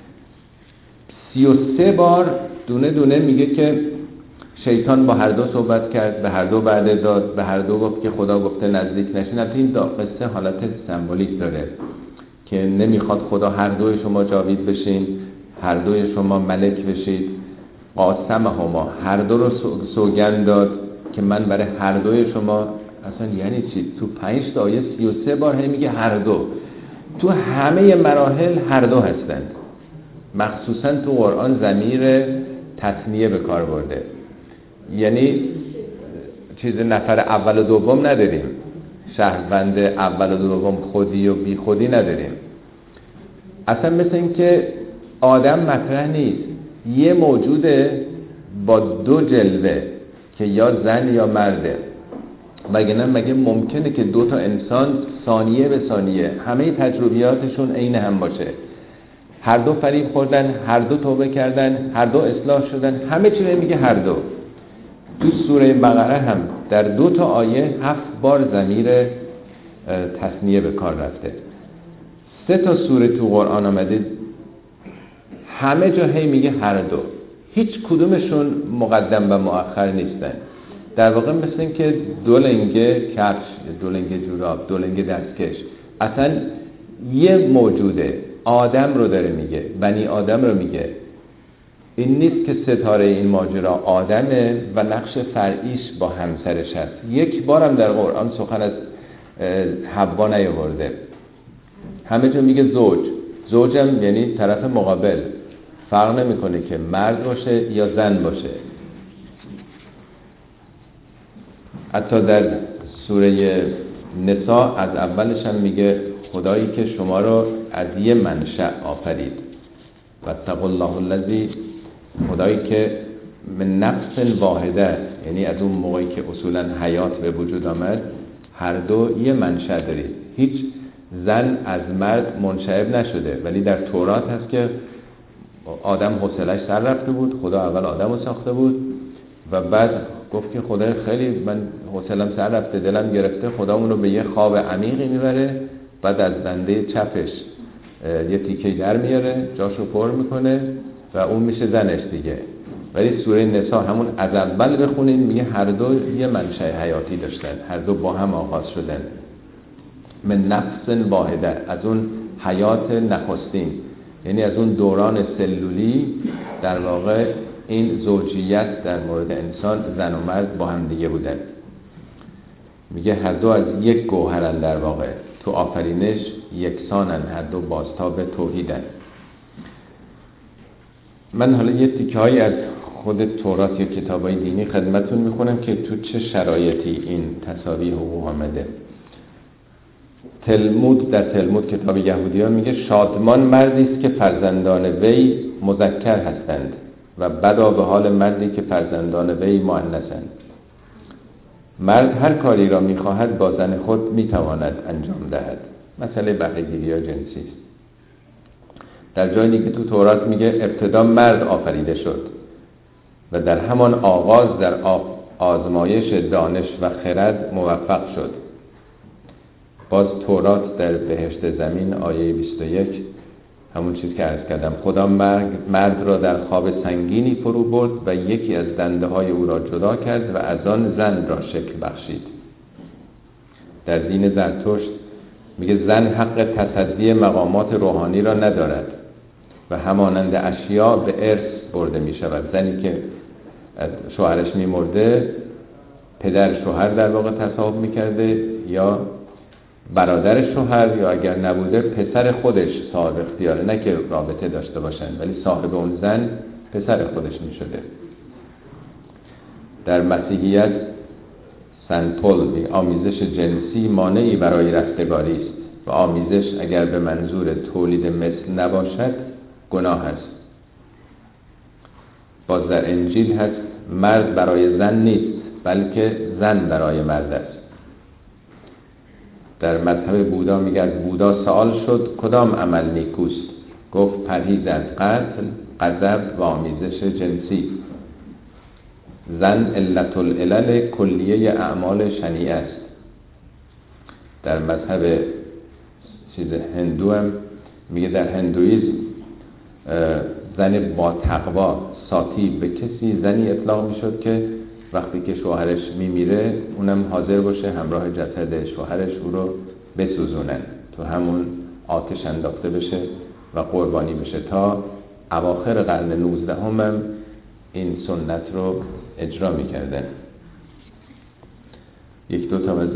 سی و سه بار دونه دونه میگه که شیطان با هر دو صحبت کرد، به هر دو وعده داد، به هر دو گفت که خدا گفته نزدیک نشین. البته این قصه حالت سمبولیک داره که نمیخواد خدا هر دوی شما جاوید بشین، هر دوی شما ملک بشید. قاسمهما، هر دو رو سوگند داد که من برای هر دوی شما. اصلا یعنی چی؟ تو پنج تا آیه سی و سه بار هم میگه هر دو. تو همه مراحل هر دو هستند. مخصوصا تو قرآن ضمیر تثنیه به کار برده، یعنی چیز نفر اول و دوم نداریم، شهروند اول و دوم خودی و بی خودی نداریم. اصلا مثل این که آدم مطرح نیست، یه موجوده با دو جلوه که یا زن یا مرده. مگه نه مگه ممکنه که دو تا انسان ثانیه به ثانیه همه تجربیاتشون عین هم باشه؟ هر دو فریب خوردن، هر دو توبه کردن، هر دو اصلاح شدن، همه چی میگه هر دو. تو سوره بقره هم در دو تا آیه هفت بار ضمیر تثنیه به کار رفته. سه تا سوره تو قرآن آمده همه جا هی میگه هر دو، هیچ کدومشون مقدم و مؤخر نیستن. در واقع مثل این که دو لنگه کفش، دو لنگه جوراب، دو لنگه دستکش. اصلا یه موجوده، آدم رو داره میگه، بنی آدم رو میگه. این نیست که ستاره این ماجرا آدمه و نقش فرعیش با همسرش هست. یک بارم در قرآن سخن از حوا نیاورده. همه جا میگه زوج. زوجم یعنی طرف مقابل، فرق نمیکنه که مرد باشه یا زن باشه. حتی در سوره نساء از اولش هم میگه خدایی که شما رو از یه منشأ آفرید و اتقوا الله الذی، خدایی که من نفس واحده، یعنی از اون موقعی که اصولا حیات به وجود آمد هر دو یه منشأ دارید. هیچ زن از مرد منشعب نشده، ولی در تورات هست که آدم حوصله‌اش سر رفته بود، خدا اول آدم رو ساخته بود و بعد گفت که خدا خیلی من حوصله‌ام سر رفته، دلم گرفته، خدا اون رو به یه خواب عمیقی میبره، بعد از دنده چپش یه تیکه در میاره، جاشو پر میکنه و اون میشه زنش دیگه. ولی سوره نساء همون از اول بخونید میگه هر دو یه منشأ حیاتی داشتن، هر دو با هم آغاز شدن، من نفس واحده، از اون حیات نخستین، یعنی از اون دوران سلولی در واقع این زوجیت در مورد انسان، زن و مرد با هم دیگه بودن. میگه هر دو از یک گوهرن، در واقع تو آفرینش یکسانن، هر دو بازتاب توحیدن. من حالا یه تیکه هایی از خود تورات یا کتابای دینی خدمتون میخونم که تو چه شرایطی این تساوی حقوق آمده. تلمود، در تلمود کتاب یهودیان میگه شادمان مردی است که فرزندان وی مذکر هستند و بدا به حال مردی که فرزندان وی مؤنثند. مرد هر کاری را میخواهد با زن خود میتواند انجام دهد. مسئله بهره‌گیری یا جنسی است. در جای دیگه تو تورات میگه ابتدا مرد آفریده شد و در همان آغاز در آزمایش دانش و خرد موفق شد. باز تورات در بهشت زمین آیه بیست و یک، همون چیز که عرض کردم، خدا مرد را در خواب سنگینی فرو برد و یکی از دنده های او را جدا کرد و از آن زن را شکل بخشید. در دین زرتشت میگه زن حق تصدی مقامات روحانی را ندارد و همانند اشیا به ارث برده می شود. زنی که شوهرش می مرده، پدر شوهر در واقع تصاحب می کرده یا برادر شوهر، یا اگر نبوده پسر خودش صاحب اختیاره، نه که رابطه داشته باشن ولی صاحب اون زن پسر خودش می شده. در مسیحیت سنت پل میگه آمیزش جنسی مانعی برای رستگاری است و آمیزش اگر به منظور تولید مثل نباشد گناه است. باز در انجیل هست مرد برای زن نیست بلکه زن برای مرد است. در مذهب بودا میگه از بودا سوال شد کدام عمل نیکوست؟ گفت پرهیز از قتل، غضب و آمیزش جنسی. زن علت العلل کلیه اعمال شنیعه است. در مذهب چیز هندو هم میگه در هندویزم زن با تقوا ساتی به کسی زنی اطلاق میشد که وقتی که شوهرش میمیره اونم حاضر باشه همراه جسد شوهرش او رو بسوزونن، تو همون آتش انداخته بشه و قربانی بشه. تا اواخر قرن نوزدهم هم این سنت رو اجرا میکردن. یک دو تا از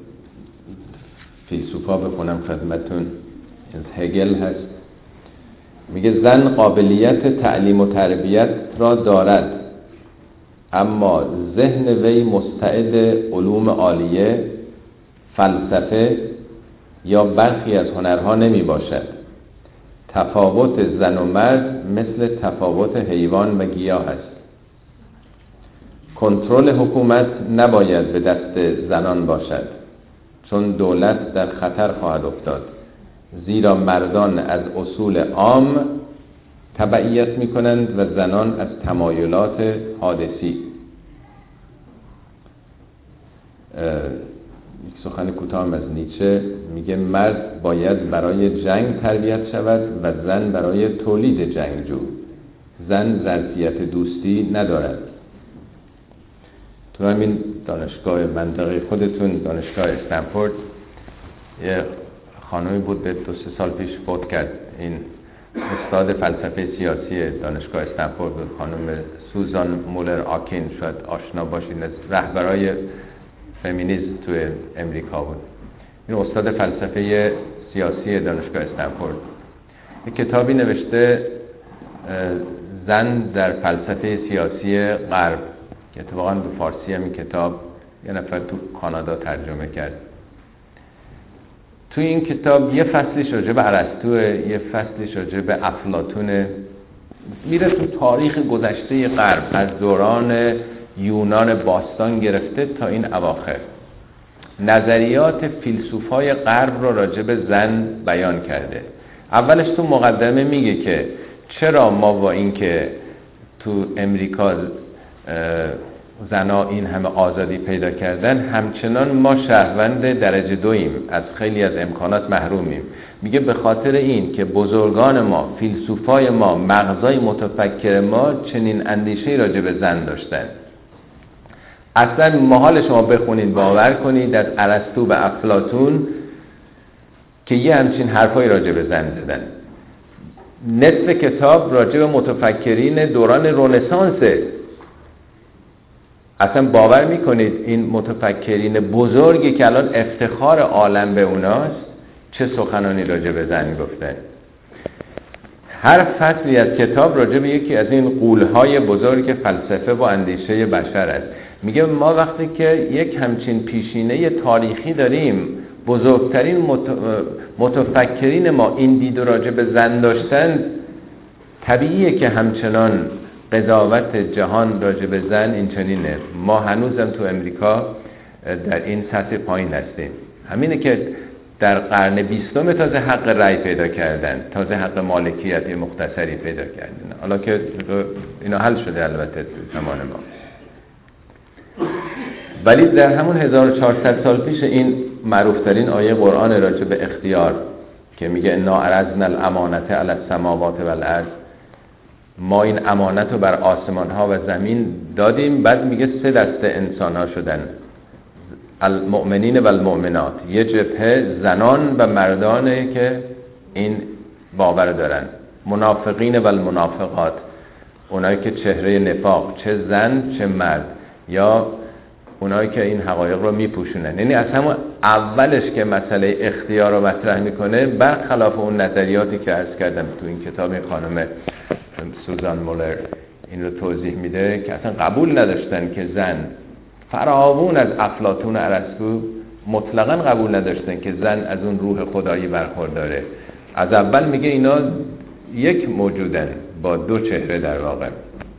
فیلسوفا بخونم خدمتون. از هگل هست، میگه زن قابلیت تعلیم و تربیت را دارد اما ذهن وی مستعد علوم عالیه، فلسفه یا برخی از هنرها نمی باشد. تفاوت زن و مرد مثل تفاوت حیوان و گیاه است. کنترل حکومت نباید به دست زنان باشد چون دولت در خطر خواهد افتاد، زیرا مردان از اصول عام تبعیت می کنند و زنان از تمایلات حادثی. یک سخن کوتاه از نیچه میگه مرد باید برای جنگ تربیت شود و زن برای تولید جنگجو. زن ظرفیت دوستی ندارد. تو همین دانشگاه منطقه خودتون، دانشگاه استنفورد، یه خانمی بود به دو سه سال پیش فوت کرد. این استاد فلسفه سیاسی دانشگاه استنفورد بود، خانم سوزان مولر آکین. شاید آشنا باشین، از رهبرای فمینیسم تو امریکا بود. این استاد فلسفه سیاسی دانشگاه استنفورد یک کتابی نوشته، زن در فلسفه سیاسی غرب، که اتفاقا به فارسی هم این کتاب یه نفر تو کانادا ترجمه کرد. توی این کتاب یه فصلش راجع به ارسطو، یه فصلش راجع به افلاطون، میره تو تاریخ گذشته غرب از دوران یونان باستان گرفته تا این اواخر نظریات فیلسوفای غرب رو راجع به زن بیان کرده. اولش تو مقدمه میگه که چرا ما با این که تو امریکا زنا این همه آزادی پیدا کردن همچنان ما شهروند درجه دویم، از خیلی از امکانات محرومیم. میگه به خاطر این که بزرگان ما، فیلسوفای ما، مغزای متفکر ما چنین اندیشه‌ای راجع به زن داشتن. اصلا محال شما بخونید باور کنید از ارسطو به افلاطون که یه همچین حرفایی راجع به زن زدن. نصف کتاب راجع به متفکرین دوران رنسانسه. اصلا باور میکنید این متفکرین بزرگی که الان افتخار عالم به اوناست چه سخنانی راجع به زن گفتن؟ هر فصلی از کتاب راجع به یکی از این غول‌های بزرگ فلسفه و اندیشه بشر است. میگه ما وقتی که یک همچین پیشینه تاریخی داریم، بزرگترین متفکرین ما این دید راجع به زن داشتن، طبیعیه که همچنان قضاوت جهان راجع به زن این چنینه. ما هنوزم تو امریکا در این سطح پایین هستیم. همینه که در قرن بیستم تازه حق رأی پیدا کردن، تازه حق مالکیت مختصری پیدا کردن. حالا که اینا حل شده البته زمان ما، ولی در همون هزار و چهارصد سال پیش این معروفترین آیه قرآن راجع به اختیار که میگه انا عرضنا الامانة علی السماوات والارض، ما این امانت رو بر آسمان ها و زمین دادیم. بعد میگه سه دسته انسان ها شدن، المؤمنین و المؤمنات، یه جبهه زنان و مردانه که این باور دارن، منافقین و المنافقات، اونایی که چهره نفاق، چه زن چه مرد، یا اونایی که این حقایق رو میپوشونن. یعنی از همون اولش که مسئله اختیار رو مطرح میکنه، برخلاف اون نظریاتی که عرض کردم تو این کتاب این خانم سوزان مولر این رو توضیح میده که اصلا قبول نداشتن که زن، فراوون از افلاطون و ارسطو مطلقاً قبول نداشتن که زن از اون روح خدایی برخورداره. از اول میگه اینا یک موجودن با دو چهره. در واقع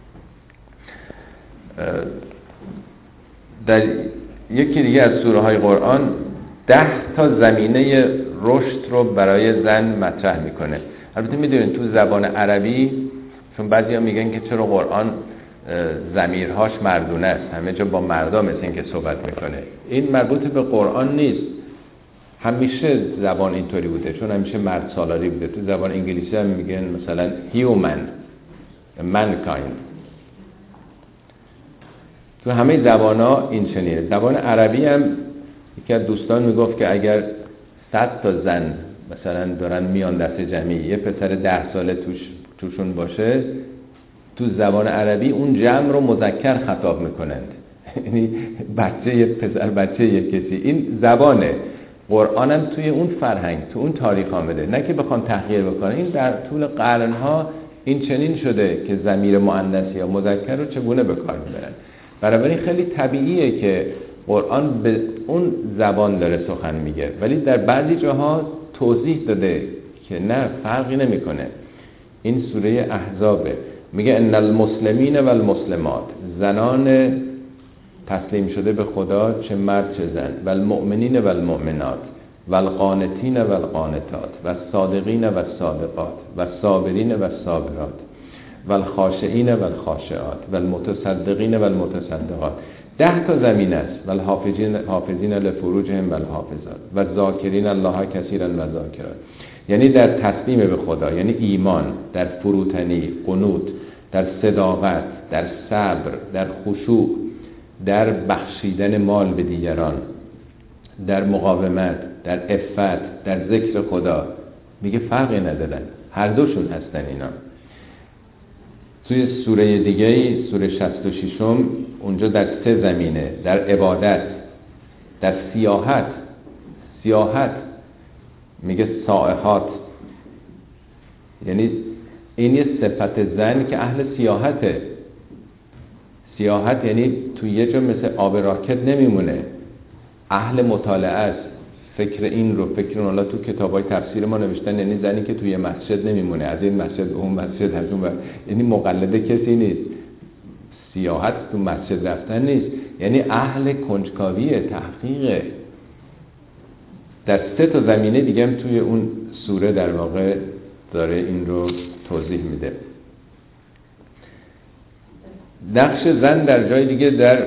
در یکی دیگه از سوره های قرآن ده تا زمینه رشد رو برای زن مطرح میکنه. البته میدونین تو زبان عربی، چون بعضی ها میگن که چرا قرآن ضمیرهاش مردونه است، همه جا با مردا مثل این که صحبت میکنه، این مربوط به قرآن نیست. همیشه زبان اینطوری بوده، چون همیشه مرد سالاری بوده. تو زبان انگلیسی هم میگن مثلا human، mankind. تو همه زبان ها این چنیه. زبان عربی هم یکی از دوستان میگفت که اگر صد تا زن مثلا دارن میان دست جمعی، یه پسر ده ساله توش توشون باشه، تو زبان عربی اون جمع رو مذکر خطاب میکنند، یعنی بچه یه پسر، بچه یه کسی. این زبانه. قرآن هم توی اون فرهنگ، تو اون تاریخ آمده، نه که بخوان تحقیر بکنن. این در طول قرنها این چنین شده که ضمیر مؤنث یا مذکر رو چگونه به کار میبرن. بنابراین خیلی طبیعیه که قرآن به اون زبان داره سخن میگه، ولی در بعضی جاها توضیح داده که نه، فرقی نمیکنه. این سوره احزابه، میگه ان المسلمین و المسلمات، زنان تسلیم شده به خدا، چه مرد چه زن، و المؤمنین و المؤمنات و القانتین و القانتات و الصادقین و الصادقات و الصابرین و الصابرات و الخاشعین و الخاشعات و المتصدقین و المتصدقات. ده تا زمین است. و الحافظین حافظین لفروجهم و الحافظات و الذاکرین الله کثیرا و ذاکرات. یعنی در تسلیم به خدا، یعنی ایمان، در فروتنی، قنوت، در صداقت، در صبر، در خشوع، در بخشیدن مال به دیگران، در مقاومت، در عفت، در ذکر خدا. میگه فرقی ندارن، هر دوشون هستن اینا. توی سوره دیگه، سوره شصت و شش، اونجا در سه زمینه، در عبادت، در سیاحت. سیاحت میگه سائحات، یعنی این یه صفت زن که اهل سیاحته. سیاحت یعنی تو یه جا مثل آب راکت نمیمونه، اهل مطالعه است، فکر این رو فکر اون. تو کتابای تفسیر ما نوشتن یعنی زنی که توی مسجد نمیمونه، از این مسجد به اون مسجد، از اون، یعنی مقلد کسی نیست، سیاحت تو مسجد رفتن نیست، یعنی اهل کنجکاوی تحقیق. در سه تا زمینه دیگه هم توی اون سوره در واقع داره این رو توضیح میده. نقش زن در جای دیگه در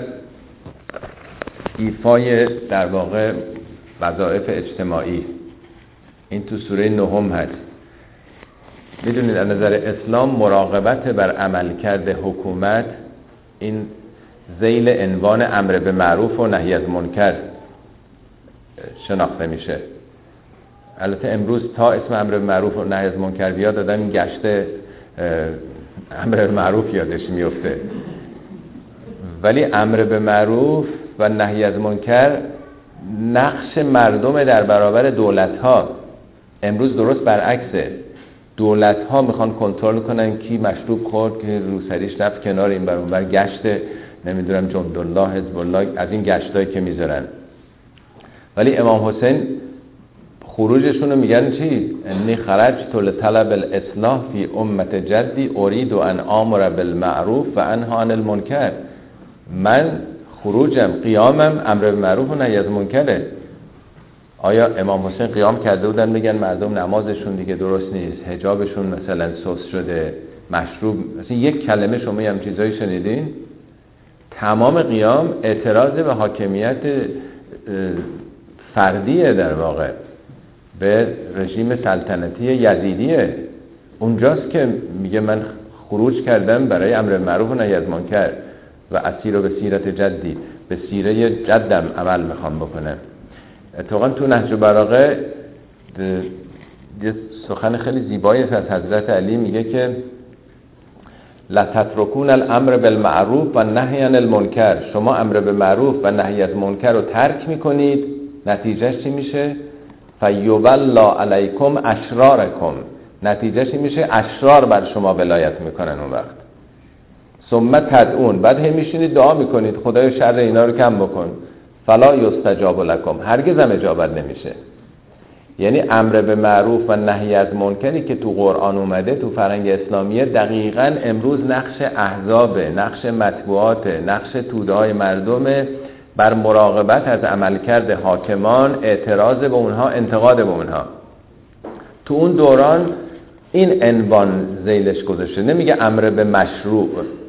ایفای در واقع وظایف اجتماعی، این تو سوره نهم هست. میدونید از نظر اسلام مراقبت بر عملکرد حکومت این ذیل عنوان امر به معروف و نهی از منکر شناخته میشه. البته امروز تا اسم امر به معروف و نهی از منکر بیاد آدم این گشته امر به معروف یادش میفته، ولی امر به معروف و نهی از منکر نقش مردم در برابر دولت ها. امروز درست برعکسه، دولت ها میخوان کنترل کنن کی مشروب خورد که روسریش رفت کنار این بر اون بر گشت نمیدونم جندالله حزب الله، از این گشتایی که میذارن. ولی امام حسین خروجشون رو میگن چی؟ انی خرجت لطلب الاصلاح فی امت جدی اريد ان آمر بالمعروف و انهی عن المنکر. من خروجم قیامم امر به معروف و نهی از منکره. آیا امام حسین قیام کرده بودن میگن مردم نمازشون دیگه درست نیست، حجابشون مثلا سوس شده، مشروب، مثلا یک کلمه شما هم چیزایی شنیدین؟ تمام قیام اعتراض به حاکمیت فردیه، در واقع به رژیم سلطنتی یزیدیه. اونجاست که میگه من خروج کردم برای امر معروف و نهی از منکر و اسیر و به سیرت جدی، به سیره جدم عمل میخوام بکنم. اتفاقا تو نهج البلاغه یه سخن خیلی زیبایی از حضرت علی میگه که لتترکون الامر بالمعروف و نهی عن المنکر. شما امر به معروف و نهی از منکر رو ترک میکنید، نتیجهش چی میشه؟ فیولا علیکم اشرارکم. نتیجهش میشه اشرار بر شما ولایت میکنن اون وقت. ثم تدعون، بعد هم میشینید دعا میکنید خدای شر اینا رو کم بکن. فلا یستجاب لکم، هرگز هم اجابت نمیشه. یعنی امر به معروف و نهی از منکری که تو قرآن اومده تو فرهنگ اسلامیه دقیقاً امروز نقش احزاب، نقش مطبوعات، نقش توده‌های مردم بر مراقبت از عملکرد حاکمان، اعتراض به اونها، انتقاد به اونها. تو اون دوران این عنوان ذیلش گذاشته. نمیگه امر به مشروع،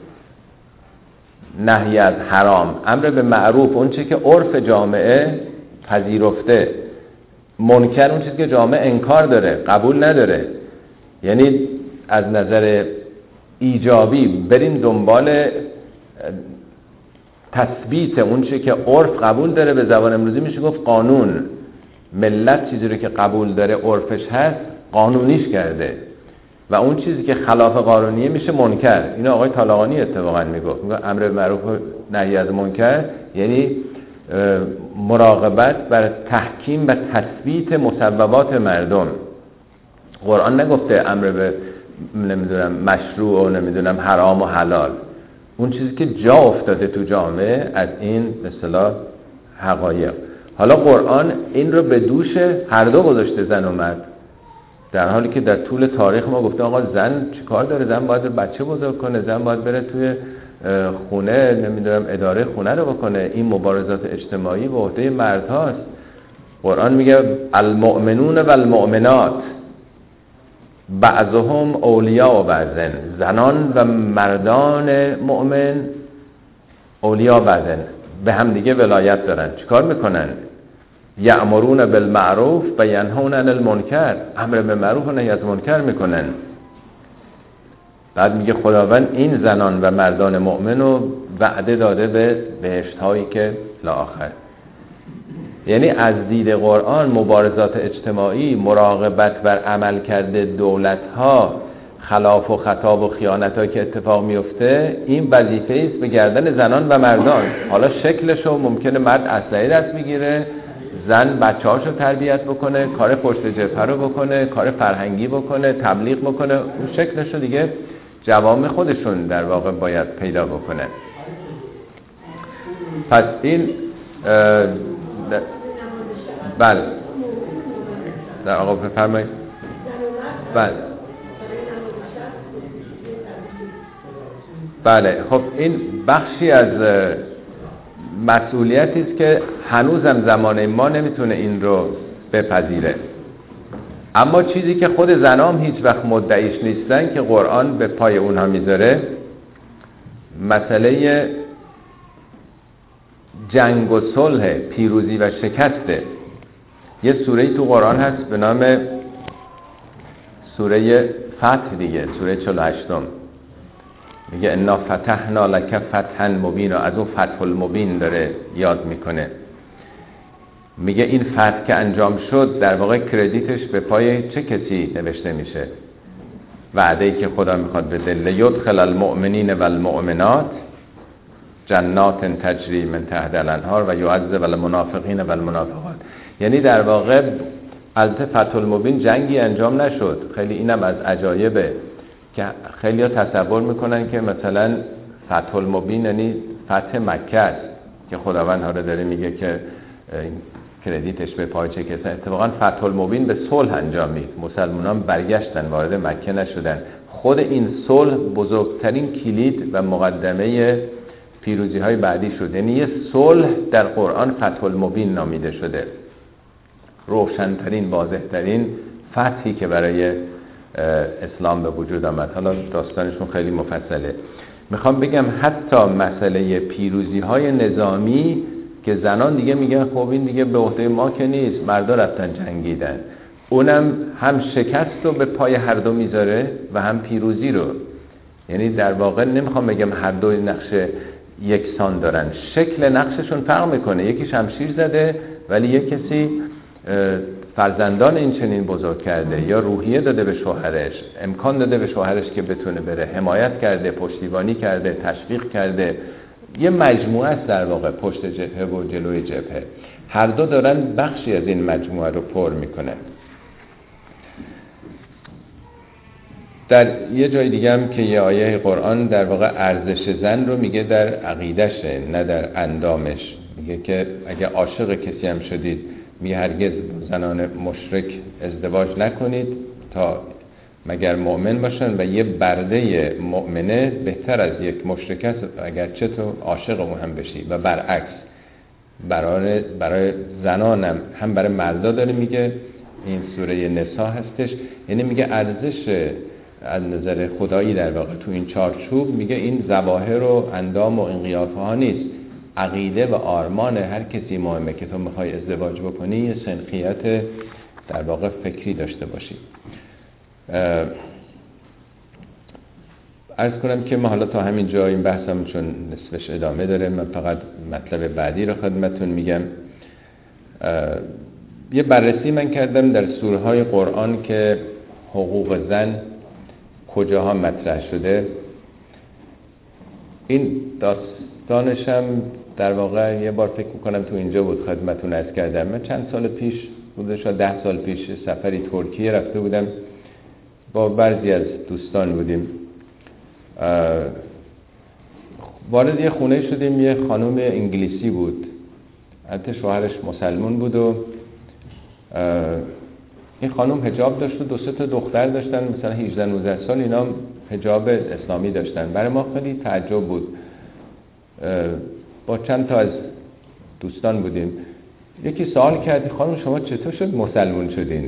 نهی از حرام، امر به معروف اون چیزی که عرف جامعه پذیرفته، منکر اون چیزی که جامعه انکار داره، قبول نداره. یعنی از نظر ایجابی بریم دنبال تثبیت اون چیزی که عرف قبول داره. به زبان امروزی میشه گفت قانون. ملت چیزی رو که قبول داره عرفش هست قانونیش کرده و اون چیزی که خلاف قانونیه میشه منکر. اینو آقای طالقانی اتفاقا میگفت، میگه امر به معروف و نهی از منکر یعنی مراقبت بر تحکیم و تثبیت مصوبات مردم. قرآن نگفته امر به نمیدونم مشروع و نمیدونم حرام و حلال، اون چیزی که جا افتاده تو جامعه از این به اصطلاح حقایق. حالا قرآن این رو به دوش هر دو گذاشته، زن و مرد، در حالی که در طول تاریخ ما گفتیم آقا زن چیکار داره؟ زن باید بچه بزرگ کنه، زن باید بره توی خونه نمیدونم اداره خونه رو بکنه، این مبارزات اجتماعی به عهده مرد هاست. قرآن میگه المؤمنون و المؤمنات بعضهم اولیاء و بعضن. زنان و مردان مؤمن اولیاء بعضن، به هم دیگه ولایت دارن. چیکار میکنن؟ یأمرون بالمعروف و ینهون عن المنکر. امر به معروف و نهی از منکر میکنن. بعد میگه خداوند این زنان و مردان مؤمن رو وعده داده به بهشت هایی که لا آخر. یعنی از دید قرآن مبارزات اجتماعی، مراقبت بر عمل کرده دولت ها، خلاف و خطا و خیانت هایی که اتفاق میفته، این وظیفه است به گردن زنان و مردان. حالا شکلشو ممکنه مرد اسلحه دست میگیره، زن بچه‌هاشو تربیت بکنه، کار پشت جبهه رو بکنه، کار فرهنگی بکنه، تبلیغ بکنه. اون شکلشو دیگه جوامع خودشون در واقع باید پیدا بکنه. پس این بله در آقا بفرمایید. بله بله خب این بخشی از مسئولیتی است که هنوزم زمان ما نمیتونه این رو بپذیره، اما چیزی که خود زنام هیچ وقت مدعیش نیستن که قرآن به پای اونها میذاره مسئله جنگ و صلح، پیروزی و شکسته. یه سوره‌ای تو قرآن هست به نام سوره فتح دیگه، سوره چهل و هشتم میگه انا فتحنا لک فتحا مبینا، از اون فتح المبین داره یاد میکنه. میگه این فتح که انجام شد در واقع کردیتش به پای چه کسی نوشته میشه؟ وعده‌ای که خدا میخواد بده لیدخل المؤمنین والمؤمنات جنات تجری من تحت الانهار و یعذب المنافقین والمنافقات. یعنی در واقع البته فتح المبین جنگی انجام نشد. خیلی اینم از عجایبه که خیلی ها تصور میکنن که مثلا فتح المبین یعنی فتح مکه است که خداوند ها رو داره میگه که کردیتش به پای چه کسان. اتفاقا فتح المبین به صلح انجامید، مسلمانان برگشتن، وارد مکه نشدن. خود این صلح بزرگترین کلید و مقدمه پیروزی های بعدی شد. یعنی یه صلح در قرآن فتح المبین نامیده شده، روشنترین واضحترین فتحی که برای اسلام به وجود آمد. حالا داستانشون خیلی مفصله. میخوام بگم حتی مسئله پیروزی های نظامی که زنان دیگه میگن خب این دیگه به عهده ما که نیست، مردا رفتن جنگیدن، اونم هم شکست رو به پای هر دو میذاره و هم پیروزی رو. یعنی در واقع نمیخوام بگم هر دو نقش یکسان دارن، شکل نقششون فرق میکنه. یکی شمشیر زده ولی یک کسی فرزندان این چنین بزرگ کرده، یا روحیه داده به شوهرش، امکان داده به شوهرش که بتونه بره، حمایت کرده، پشتیبانی کرده، تشویق کرده. یه مجموعه است در واقع پشت جبهه و جلوی جبهه. هر دو دارن بخشی از این مجموعه رو پر میکنن. در یه جای دیگه هم که یه آیه قرآن در واقع ارزش زن رو میگه در عقیدشه نه در اندامش. میگه که اگه عاشق کسی هم شدید میگه هرگز زنان مشرک ازدواج نکنید تا مگر مؤمن باشن و یه برده مؤمنه بهتر از یک مشرک است اگرچه تو عاشق اون هم بشی. و برعکس برای برای زنانم هم برای مردا داره میگه. این سوره نساء هستش. یعنی میگه ارزش از نظر خدایی در واقع تو این چارچوب میگه این ظواهر و اندام و این قیافه ها نیست، عقیده و آرمان هر کسی مهمه که تو میخوای ازدواج بکنی یه سنخیت در واقع فکری داشته باشی. عرض کنم که ما حالا تا همین جا این بحثم چون نصفش ادامه داره، من فقط مطلب بعدی رو خدمتون میگم. یه بررسی من کردم در سوره های قرآن که حقوق زن کجاها مطرح شده. این داستانشم در واقع یه بار فکر میکنم تو اینجا بود خدمتون عرض کردم. من چند سال پیش بودش، ده سال پیش سفری ترکیه رفته بودم، با بعضی از دوستان بودیم. وارد یه خونه شدیم، یه خانم انگلیسی بود، البته شوهرش مسلمان بود و این خانم حجاب داشت و دو سه تا دختر داشتن مثلا هجده نوزده سال، اینا حجاب اسلامی داشتن. برای ما خیلی تعجب بود. با چند تا از دوستان بودیم، یکی سوال کرد خانم شما چطور شد مسلمان شدین؟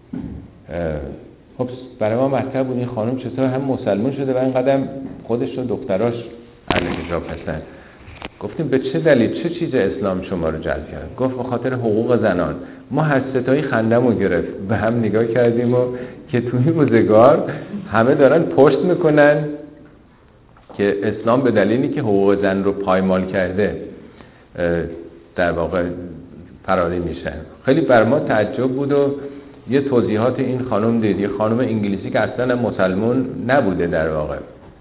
خب برای ما مطرح بود این خانم چطور هم مسلمان شده و اینقدر خودش و دختراش اهل حجاب هستن. گفتیم به چه دلیل، چه چیز اسلام شما رو جلب کرد؟ گفت به خاطر حقوق زنان. ما هر ستایی خندمو گرفت، به هم نگاه کردیم و که توی روزگار همه دارن پشت میکنن که اسلام به دلیلی که حقوق زن رو پایمال کرده در واقع فراری میشن. خیلی بر ما تعجب بود و یه توضیحات این خانم دید، یه خانم انگلیسی که اصلا مسلمان نبوده در واقع.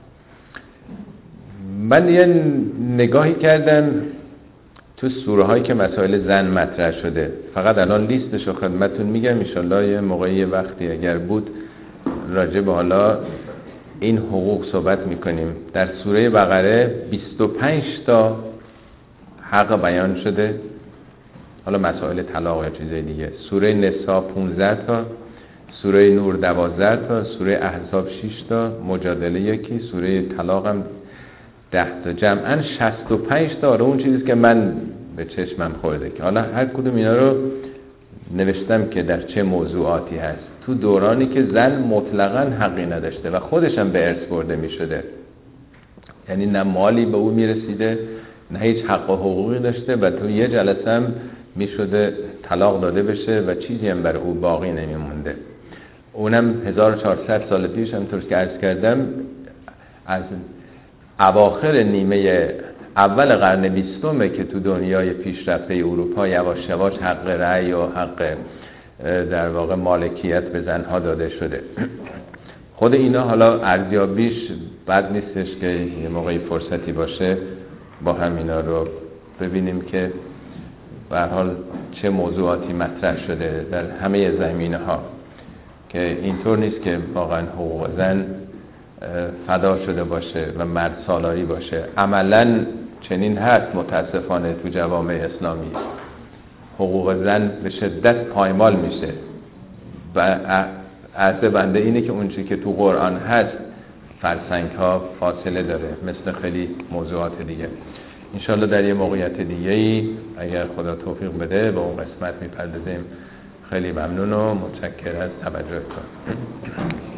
من یه نگاهی کردم تو سوره هایی که مسائل زن مطرح شده، فقط الان لیستشو خدمتون میگم، انشالله یه موقعی وقتی اگر بود راجع به حالا این حقوق صحبت میکنیم. در سوره بقره بیست و پنج تا حق بیان شده. حالا مسائل طلاق یا چیزای دیگه. سوره نساء پانزده تا، سوره نور دوازده تا، سوره احزاب شش تا، مجادله یکی، سوره طلاق هم ده تا، جمعاً شصت و پنج تا. آره اون چیزی که من به چشمم خورده که حالا هر کدوم اینا رو نوشتم که در چه موضوعاتی هست. تو دورانی که زن مطلقاً حقی نداشته و خودش هم به ارث برده می شده، یعنی نه مالی به او می رسیده نه هیچ حق و حقوقی داشته و تو یه جلسه هم می شده طلاق داده بشه و چیزی هم بر او باقی نمی مونده. اونم هزار و چهارصد سال پیش همطور که عرض کردم از اواخر نیمه اول قرن بیستمه که تو دنیای پیشرفته اروپا یواش یواش حق رأی و حق در واقع مالکیت به زنها داده شده. خود اینا حالا ارزیابیش بد نیستش که یه موقعی فرصتی باشه با هم اینا رو ببینیم که به هر حال چه موضوعاتی مطرح شده در همه زمینه ها، که اینطور نیست که واقعا حقوق زن فدا شده باشه و مرد سالاری باشه. عملاً چنین هست متاسفانه تو جوامع اسلامی، حقوق زن به شدت پایمال میشه و عرض بنده اینه که اون چیزی که تو قرآن هست فرسنگ ها فاصله داره، مثل خیلی موضوعات دیگه. انشالله در یه موقعیت دیگه ای اگر خدا توفیق بده به اون قسمت میپردازیم. خیلی ممنون و متشکر از توجهتون.